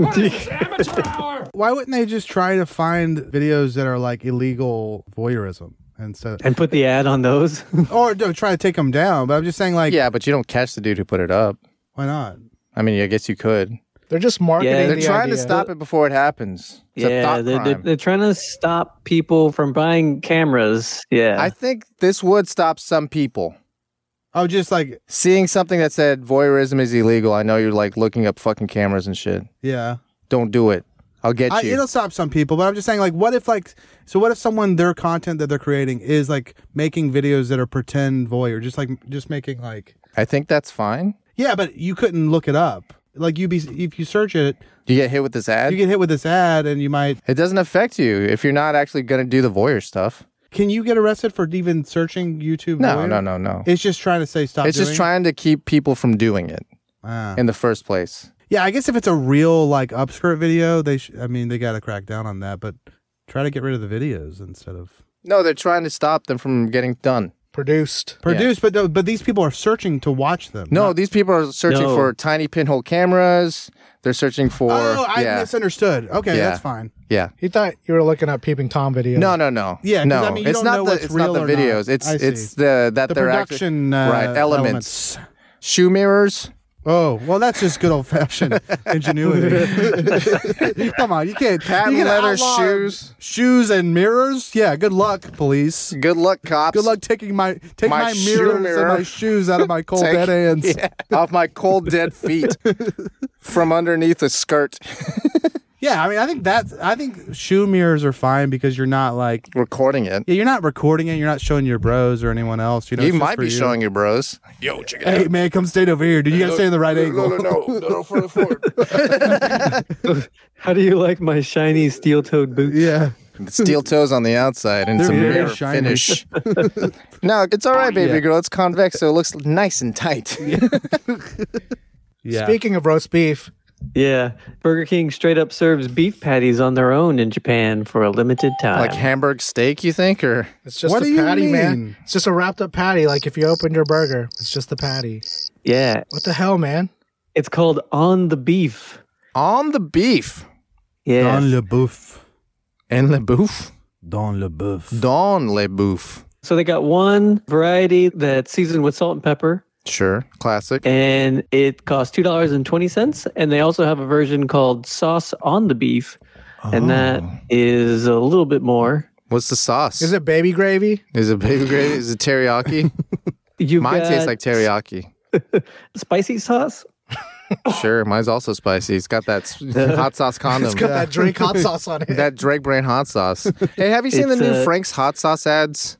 Why wouldn't they just try to find videos that are like illegal voyeurism instead? And put the ad on those. Or no, try to take them down. But I'm just saying, like, Yeah, but you don't catch the dude who put it up. why not? I mean, I guess you could. They're just marketing Yeah, They're the trying to idea. stop it before it happens. It's a Yeah, thought they're crime. trying to stop people from buying cameras. Yeah. I think this would stop some people. Oh, just like, Seeing something that said voyeurism is illegal, I know you're like looking up fucking cameras and shit. yeah. Don't do it. I'll get you. It'll stop some people, but I'm just saying, like, what if someone, their content that they're creating is like making videos that are pretend voyeur, just making like, I think that's fine. yeah, but you couldn't look it up. Like, if you search it, You get hit with this ad? you get hit with this ad, and you might. It doesn't affect you if you're not actually going to do the voyeur stuff. Can you get arrested for even searching YouTube? No, voyeur? no. It's just trying to say stop. It's just doing it? trying to keep people from doing it Ah. in the first place. Yeah, I guess if it's a real like upskirt video, they got to crack down on that, but try to get rid of the videos instead of No, they're trying to stop them from getting done. Produced. produced. But no, but these people are searching to watch them. No, not- these people are searching No. for tiny pinhole cameras. They're searching for Oh, I yeah, misunderstood. Okay, Yeah. that's fine. yeah. He thought you were looking at Peeping Tom videos. No. Yeah, 'cause, no. I mean, you it's don't not know the what's it's not real the or videos. not. I It's see. the The they're production right elements. Shoe mirrors. Oh, well, that's just good old fashioned ingenuity. Come on, you can't. Patent you can leather outlaw shoes and mirrors. Yeah, good luck, police. Good luck, cops. Good luck taking my My shoe mirrors mirror. and my shoes out of my cold Take- dead hands. Yeah, off my cold dead feet from underneath a skirt. Yeah, I mean, I think shoe mirrors are fine because you're not like, Recording it. yeah, you're not recording it. You're not showing your bros or anyone else. You know, You it's just might for be you. showing your bros. Yo, check it Hey man, come stand over here, dude. You gotta stay in the right angle. No, forward. How do you like my shiny steel-toed boots? Yeah. Steel toes on the outside and They're some very mirror shiny. finish. No, it's all right, baby Yeah. girl. It's convex, so it looks nice and tight. Yeah. Speaking of roast beef, Yeah, Burger King straight up serves beef patties on their own in Japan for a limited time. Like Hamburg steak, you think? Or it's just What a do you patty, mean? man. It's just a wrapped up patty. Like if you opened your burger, it's just the patty. Yeah, What the hell, man? it's called On the Beef. on the beef. Yeah, Don Le Boeuf. And le bouf. Don Le Boeuf. Don le bouf. so they got one variety that's seasoned with salt and pepper, Sure. Classic. and it costs $2.20. And they also have a version called Sauce on the Beef, and that is a little bit more. What's the sauce? Is it baby gravy? Is it baby gravy? Is it teriyaki? You've Mine got tastes like teriyaki. spicy sauce. Sure. Mine's also spicy. It's got that hot sauce condom. It's got that drink hot sauce on it. That Drake brand hot sauce. Hey, have you seen the It's, new Frank's hot sauce ads?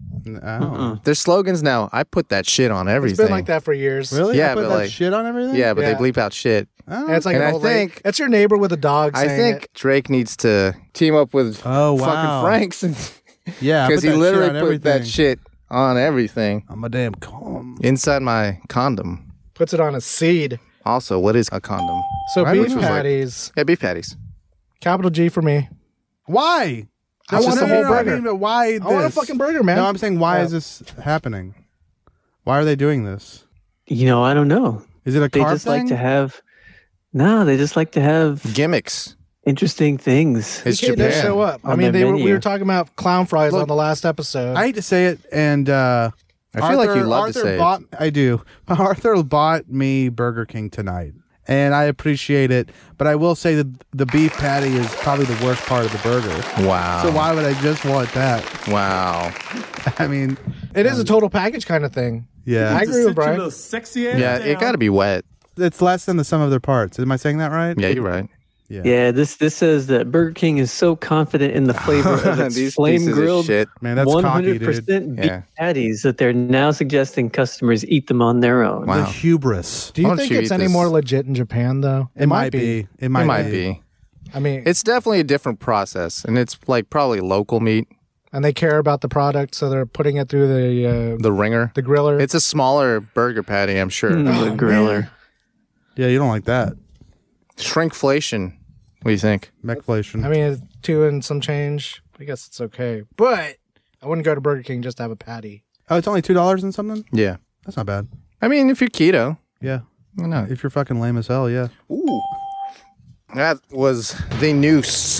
Oh. Their slogans now. I put that shit on It's everything. been like that for years. Really? Yeah, I put but that like- shit on everything? Yeah, but Yeah. they bleep out shit. Oh. And it's like And an I old lady. think- It's your neighbor with a dog I saying think Drake needs to team up with Oh, wow. fucking Frank's Yeah, I because put he that literally shit on put that everything. shit on everything I'm a damn calm. inside my condom. it. Puts it on a seed. Also, what is a condom? So Right, beef which was like- patties, Yeah, beef patties. capital G for me. Why? I want the whole burger. I mean, but why I want a this? fucking burger, man. No, I'm saying, why Yeah. is this happening? Why are they doing this? You know, I don't know. Is it a They carb just thing? like to have. No, they just like to have Gimmicks. interesting things. It's Can't just Japan. show up. I On mean, their we menu. were talking about clown fries Look, on the last episode. I hate to say it, and I feel like you love to say it. I do. Arthur bought me Burger King tonight, and I appreciate it. But I will say that the beef patty is probably the worst part of the burger. Wow. So why would I just want that? Wow. I mean, it is a total package kind of thing. yeah, I agree with Brian. Yeah, it got to be wet. it's less than the sum of their parts. Am I saying that right? Yeah, you're right. Yeah, this says that Burger King is so confident in the flavor of its These flame pieces of grilled shit. Man, that's cocky, dude. 100% beef Yeah. patties that they're now suggesting customers eat them on their own. Wow. The hubris. Do you Why don't think you it's eat any this? more legit in Japan, though? It might be. It It might might be. I mean, It's definitely a different process, and it's like probably local meat. and they care about the product, so they're putting it through The ringer. the griller. It's a smaller burger patty, I'm sure. The griller. Yeah, you don't like that. Shrinkflation. What do you think? Mecflation. I mean, it's 2 and some change. I guess it's okay, but I wouldn't go to Burger King just to have a patty. Oh, it's only $2 and something? Yeah. That's not bad. I mean, if you're keto, Yeah. why not? If you're fucking lame as hell, yeah. Ooh. That was the noose.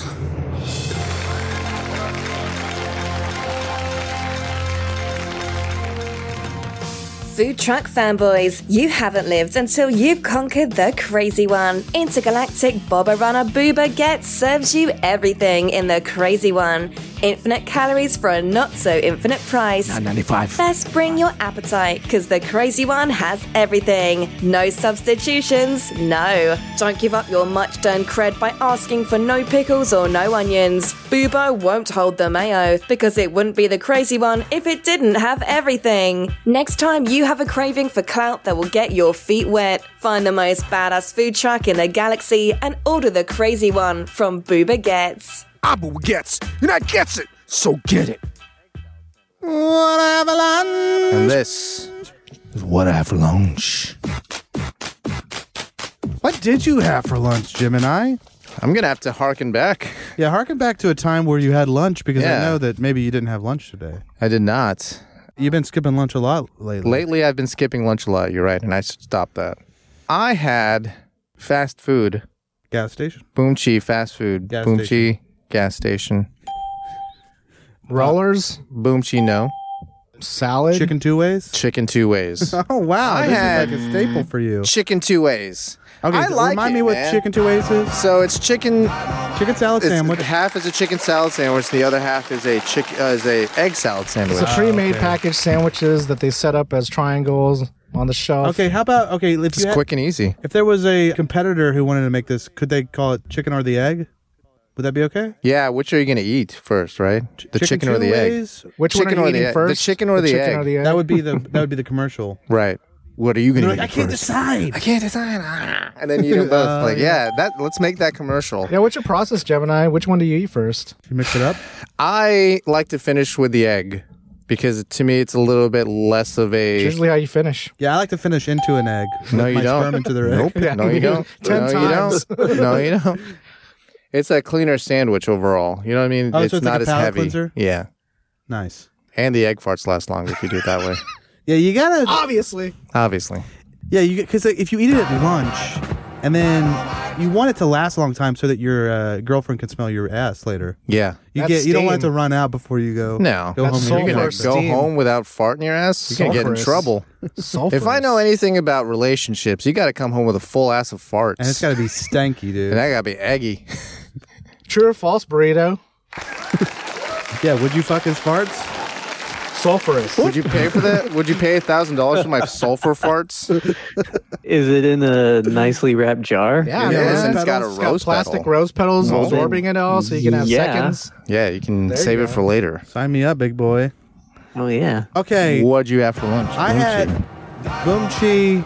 Food truck fanboys, you haven't lived until you've conquered the crazy one. Intergalactic Boba Runner Booba Get serves you everything in the crazy one. Infinite calories for a not so infinite price. $9.95. Best bring your appetite, because the crazy one has everything. No substitutions, no. Don't give up your much done cred by asking for no pickles or no onions. Boobo won't hold the mayo, because it wouldn't be the crazy one if it didn't have everything. Next time you have a craving for clout that will get your feet wet, find the most badass food truck in the galaxy and order the crazy one from Booba Gets. Abu gets, and I gets it, so get it. And this Is what I have for lunch. What did you have for lunch, Jim and I? I'm gonna have to harken back. Yeah, harken back to a time where you had lunch because Yeah. I know that maybe you didn't have lunch today. I did not. You've been skipping lunch a lot lately. Lately, I've been skipping lunch a lot. You're right, and I should stop that. I had fast food. Gas station. Boomchi fast food. Gas Boomchi gas station. Rollers, Boomchi no. salad. Chicken two ways. Chicken two ways. Oh wow, I this had- is like a staple for you. Chicken two ways. Okay, I like remind it, me what man. chicken two ways is. So it's chicken. Chicken salad It's sandwich. half is a chicken salad sandwich. The other half is a egg salad sandwich. It's a pre-made okay. packaged sandwiches that they set up as triangles on the shelf. Okay, how about if It's you had, quick and easy. if there was a competitor who wanted to make this, could they call it chicken or the egg? Would that be okay? Yeah, which are you gonna eat first, right? The chicken or two the egg? ways? Which Chicken one are or you the eating egg? first? The chicken or the egg? chicken or the egg? That would be the commercial. Right. what are you going to They're eat like, I can't first? decide. I can't decide. Ah. And then you eat them both. Like, yeah, let's make that commercial. Yeah, what's your process, Gemini? Which one do you eat first? You mix it up. I like to finish with the egg because to me it's a little bit less of It's a. usually how you finish. Yeah, I like to finish into an egg. No, With you my don't. Sperm into their Nope. egg. Yeah. No, you don't. 10 no, times. You don't. No, you don't. It's a cleaner sandwich overall. You know what I mean? Oh, it's so it's not like a as palate heavy. cleanser? Yeah. Nice. And the egg farts last longer if you do it that way. Yeah, you gotta. Obviously. Obviously. Yeah, you because if you eat it at lunch, and then you want it to last a long time so that your girlfriend can smell your ass later. Yeah. That's You don't want it steam. to run out before you go. No. Go That's home. and You're eat gonna it. sulfur. go Steam. home without farting in your ass. You're gonna get in Sulfurous. trouble. Sulfurous. If I know anything about relationships, you got to come home with a full ass of farts, And it's got to be stanky, dude. and that got to be eggy. True or false, burrito? Yeah, would you fuck his farts? Sulfurous. Would you pay for that? Would you pay $1,000 for my sulfur farts? Is it in a nicely wrapped jar? Yeah, Yeah, man. it's got a It's rose plastic petal. rose petals Oh. absorbing it all, so you can have Yeah. seconds. Yeah, you can There you save go. it for later. Sign me up, big boy. Oh yeah. Okay, What'd you have for lunch? I had boomchi.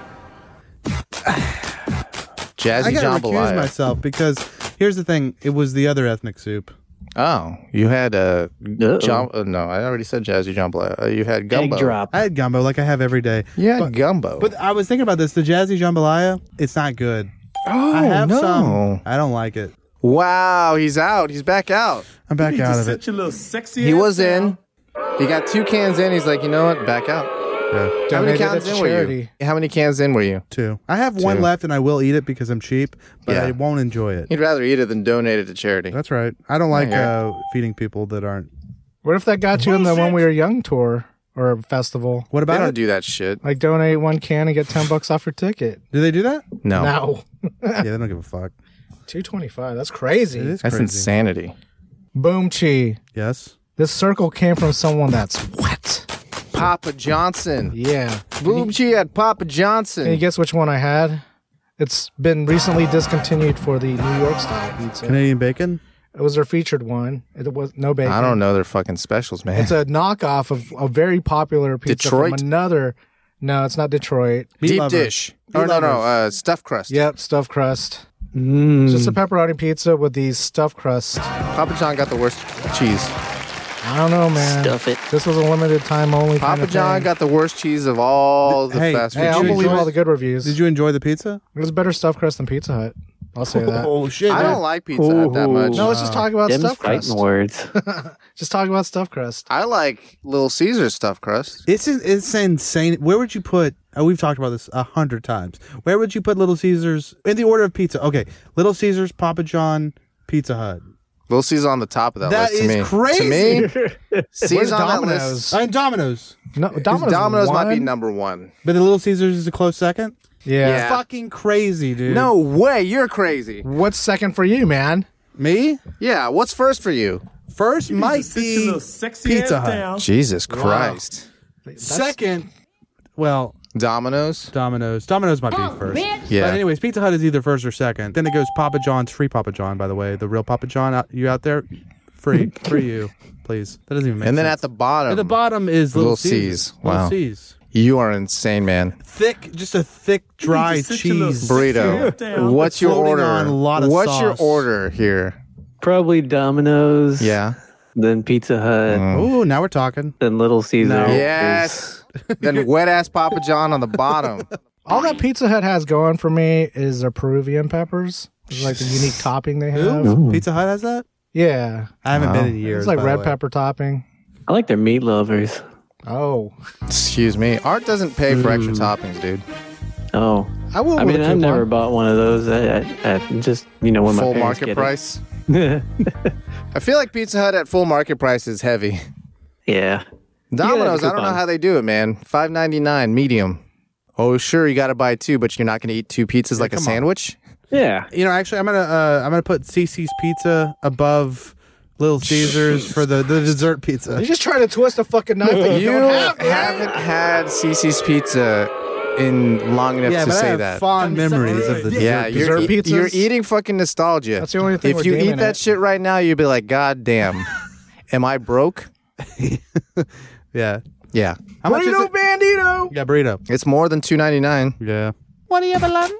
Jazzy I gotta recuse jambalaya. myself because here's the thing: it was the other ethnic soup. Oh, you had a Uh-oh. no, I already said jazzy jambalaya. You had gumbo. Egg drop. I had gumbo like I have every day. You had gumbo. But I was thinking about this. The jazzy jambalaya, it's not good. oh, I have no. some. I don't like it. Wow, he's out. He's back out. I'm back out of it. Your little sexy He ass was down. in. He got 2 cans in. He's like, you know what? Back out. Yeah. How many Donated it cans to in were you? charity. How many cans in were you? 2. I have one 2. left, and I will eat it because I'm cheap, but Yeah. I won't enjoy it. You'd rather eat it than donate it to charity. That's right. I don't like Yeah. feeding people that aren't. What if that got you in the When We Were Young tour or festival? What They about don't it? do that shit. Like donate 1 can and get $10 off your ticket. Do they do that? No. No. Yeah, they don't give a fuck. $2.25. That's crazy. It is That's crazy. insanity. Boom chi. Yes. This circle came from someone that's wet. Papa Johnson. Yeah. Boomchi at Papa Can you Johnson. guess which one I had? It's been recently discontinued for the New York style pizza. Canadian bacon. It was their featured one. It was no bacon. I don't know their fucking specials, man. It's a knockoff of a very popular pizza Detroit? from another. No, it's not Detroit. Meat Deep lover. dish. Meat Oh, no, lovers. stuffed crust. Yep, stuffed crust. Mm. It's just a pepperoni pizza with these stuffed crust. Papa John got the worst cheese. I don't know, man. Stuff it. This was a limited time only. kind Papa of John thing. got the worst cheese of all the Hey, fast food Hey, I'll Did you believe enjoy- all the good reviews. Did you enjoy the pizza? It was better stuffed crust than Pizza Hut. I'll say that. Oh shit! I don't like Pizza Hut that much. No, let's just talk about Them stuffed fighting crust. words. Just talk about stuffed crust. I like Little Caesar's stuffed crust. It's insane. Where would you put? Oh, we've talked about this 100 times. Where would you put Little Caesars in the order of pizza? Okay, Little Caesars, Papa John, Pizza Hut. Little Caesar on the top of that, That list to is me. crazy. To me, Caesar's Where's on that Domino's? list. And Domino's, No, Domino's, Domino's might be won. number 1. but the Little Caesars is a close second. Yeah. Yeah. Fucking crazy, dude. No way, you're crazy. What's second for you, man? me Yeah, what's first for you? first might Sit your be little sexy Pizza ass Hut. down. Jesus Christ. Second. Well, Domino's? Domino's. Domino's might be first. Yeah. But anyways, Pizza Hut is either first or second. Then it goes Papa John's, free Papa John, by the way. The real Papa John, you out there? Free. Free you, please. That doesn't even make And then sense. at the bottom, At the bottom is Little Little C's. C's. Wow. Little C's. you are insane, man. Thick, just a thick, dry sit your little cheese. Burrito. Down. What's your Floating order? on a lot of What's your sauce. order here? Probably Domino's. Yeah. Then Pizza Hut. Ooh, now we're talking. Then Little Caesar. No. Yes. Then wet ass Papa John on the bottom. All that Pizza Hut has going for me is their Peruvian peppers. It's like the unique topping they have. Who? Pizza Hut has that? Yeah. I haven't been in years. It's like by the red way. pepper topping. I like their meat lovers. Oh. Excuse me. Art doesn't pay for extra toppings, dude. Oh. I will I with mean, a I've never coupon. bought one of those at just, when my Full parents market get price. it. I feel like Pizza Hut at full market price is heavy. Yeah. Domino's, have a I don't know coupon. how they do it, man. $5.99 medium. Oh, sure, you got to buy 2, but you're not going to eat 2 pizzas like a come on. sandwich. Yeah. You know, actually, I'm gonna put CC's Pizza above Little Caesars for the dessert pizza. You're just trying to twist a fucking knife that you You don't have, man. haven't had Cece's Pizza in long enough Yeah, to but I say have that. fond memories of the dessert. Yeah, pizza. Dessert pizzas? you're eating fucking nostalgia. That's the only thing If we're you eat gaming that at. shit right now, you'd be like, God damn, am I broke? Yeah. Yeah. How much is Burrito it? Bandito. Yeah, burrito. It's more than $2.99. Yeah. What do you have a lunch?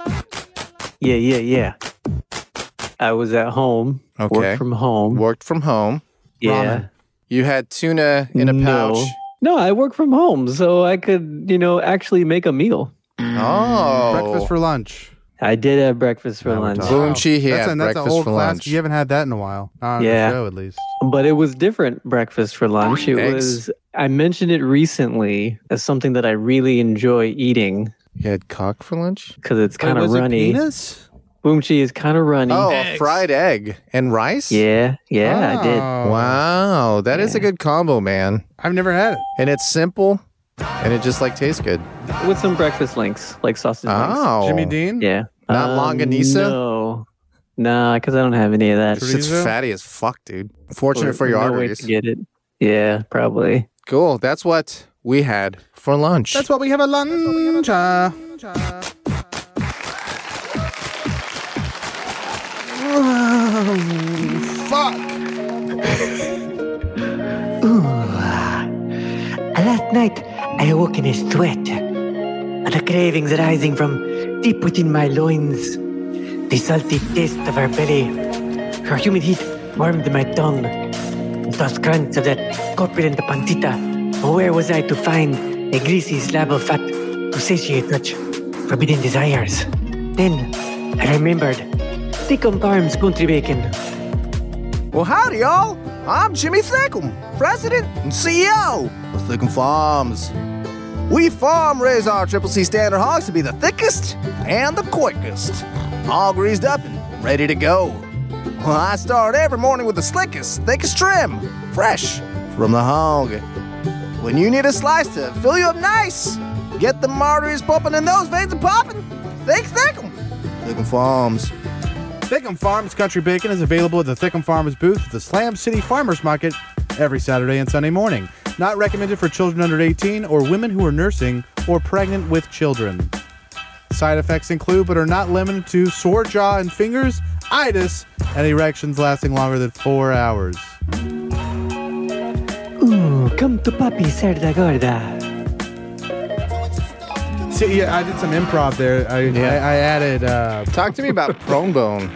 Yeah. I was at home. Okay. Worked from home. Worked from home. Yeah. Ramen. You had tuna in a pouch. No, I work from home, so I could, actually make a meal. Oh. Breakfast for lunch. I did have breakfast for lunch, Boom Chi, he had That's breakfast an old for class. lunch. You haven't had that in a while. Not on Yeah. the show, at least. but it was different breakfast for lunch. It Eggs. I mentioned it recently as something that I really enjoy eating You had cock for lunch? because it's kind of Was it runny. penis? Boom Chi is kind of runny. Oh, a fried egg and rice? Yeah, I did. Oh. Wow, that is a good combo, man. I've never had it. And it's simple, and it just tastes good. With some breakfast links, like sausage links. Oh, Jimmy Dean? Yeah. Not longanisa? No. Nah, because I don't have any of that. This shit's Chorizo? fatty as fuck, dude. Fortunate for your No way arteries. to get it. Yeah, probably. Cool. That's what we had for lunch. That's what we have at lunch. Last night, I awoke in a sweat, and a cravings rising from deep within my loins. The salty taste of her belly, her humid heat warmed my tongue. Those crunch of that corpulent pancita. Where was I to find a greasy slab of fat to satiate such forbidden desires? Then I remembered Thickum Farms country bacon. Well, howdy, y'all. I'm Jimmy Thickum, President and CEO of Thickum Farms. We farm raise our Triple C standard hogs to be the thickest and the quickest, all greased up and ready to go. Well, I start every morning with the slickest, thickest trim, fresh from the hog. When you need a slice to fill you up nice, get the arteries pumping and those veins are popping, think Thickum. Thickum Farms. Thickum Farms Country Bacon is available at the Thickum Farms booth at the Slam City Farmers Market every Saturday and Sunday morning. Not recommended for children under 18 or women who are nursing or pregnant with children. Side effects include, but are not limited to, sore jaw and fingers, itis, and erections lasting longer than 4 hours. Ooh, come to Papi Cerda Gorda. See, yeah, I did some improv there. I added... Talk to me about prone bone.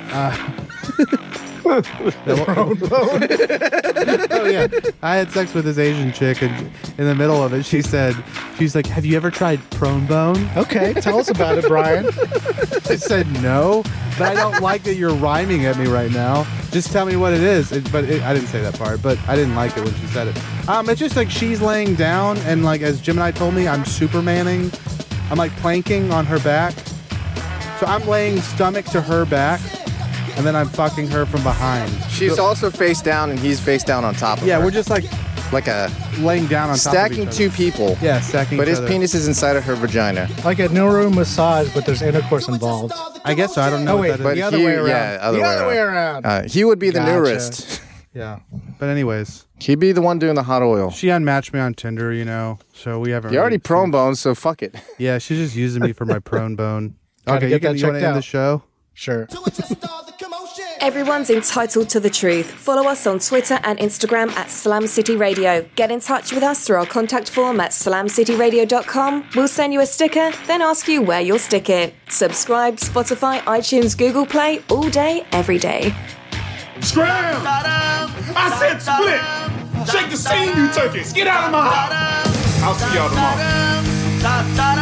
Oh yeah, I had sex with this Asian chick, and in the middle of it, she's like, "Have you ever tried prone bone?" Okay, tell us about it, Brian. I said no, but I don't like that you're rhyming at me right now. Just tell me what it is. I didn't say that part, but I didn't like it when she said it. It's just like she's laying down, and like as Gemini told me, I'm Supermaning. I'm like planking on her back, so I'm laying stomach to her back. And then I'm fucking her from behind. She's also face down, and he's face down on top of her. Yeah, we're just like a laying down on top of stacking each other. two people. Yeah, stacking But each his other. penis is inside of her vagina. Like a neuro massage, but there's intercourse involved. I guess so. I don't know. Oh, wait, what that But is. the other he, way around. yeah, other The way other around. way around. He would be the Gotcha. neurist. Yeah. But anyways, He'd be the one doing the hot oil. she unmatched me on Tinder, so we haven't. You already really prone seen- bone, so fuck it. Yeah, she's just using me for my prone bone. Gotta Okay, get that you want checked to end the out. show? Sure. Everyone's entitled to the truth. Follow us on Twitter and Instagram at Slam City Radio. Get in touch with us through our contact form at slamcityradio.com. We'll send you a sticker, then ask you where you'll stick it. Subscribe, Spotify, iTunes, Google Play, all day, every day. Scram! I said split! Shake the scene, you turkeys! Get out of my house! I'll see y'all tomorrow.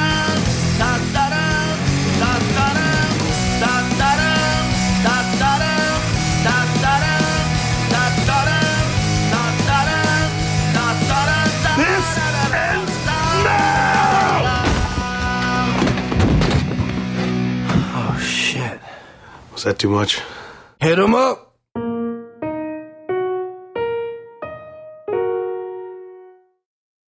This ends now! Oh, shit. Was that too much? Hit him up.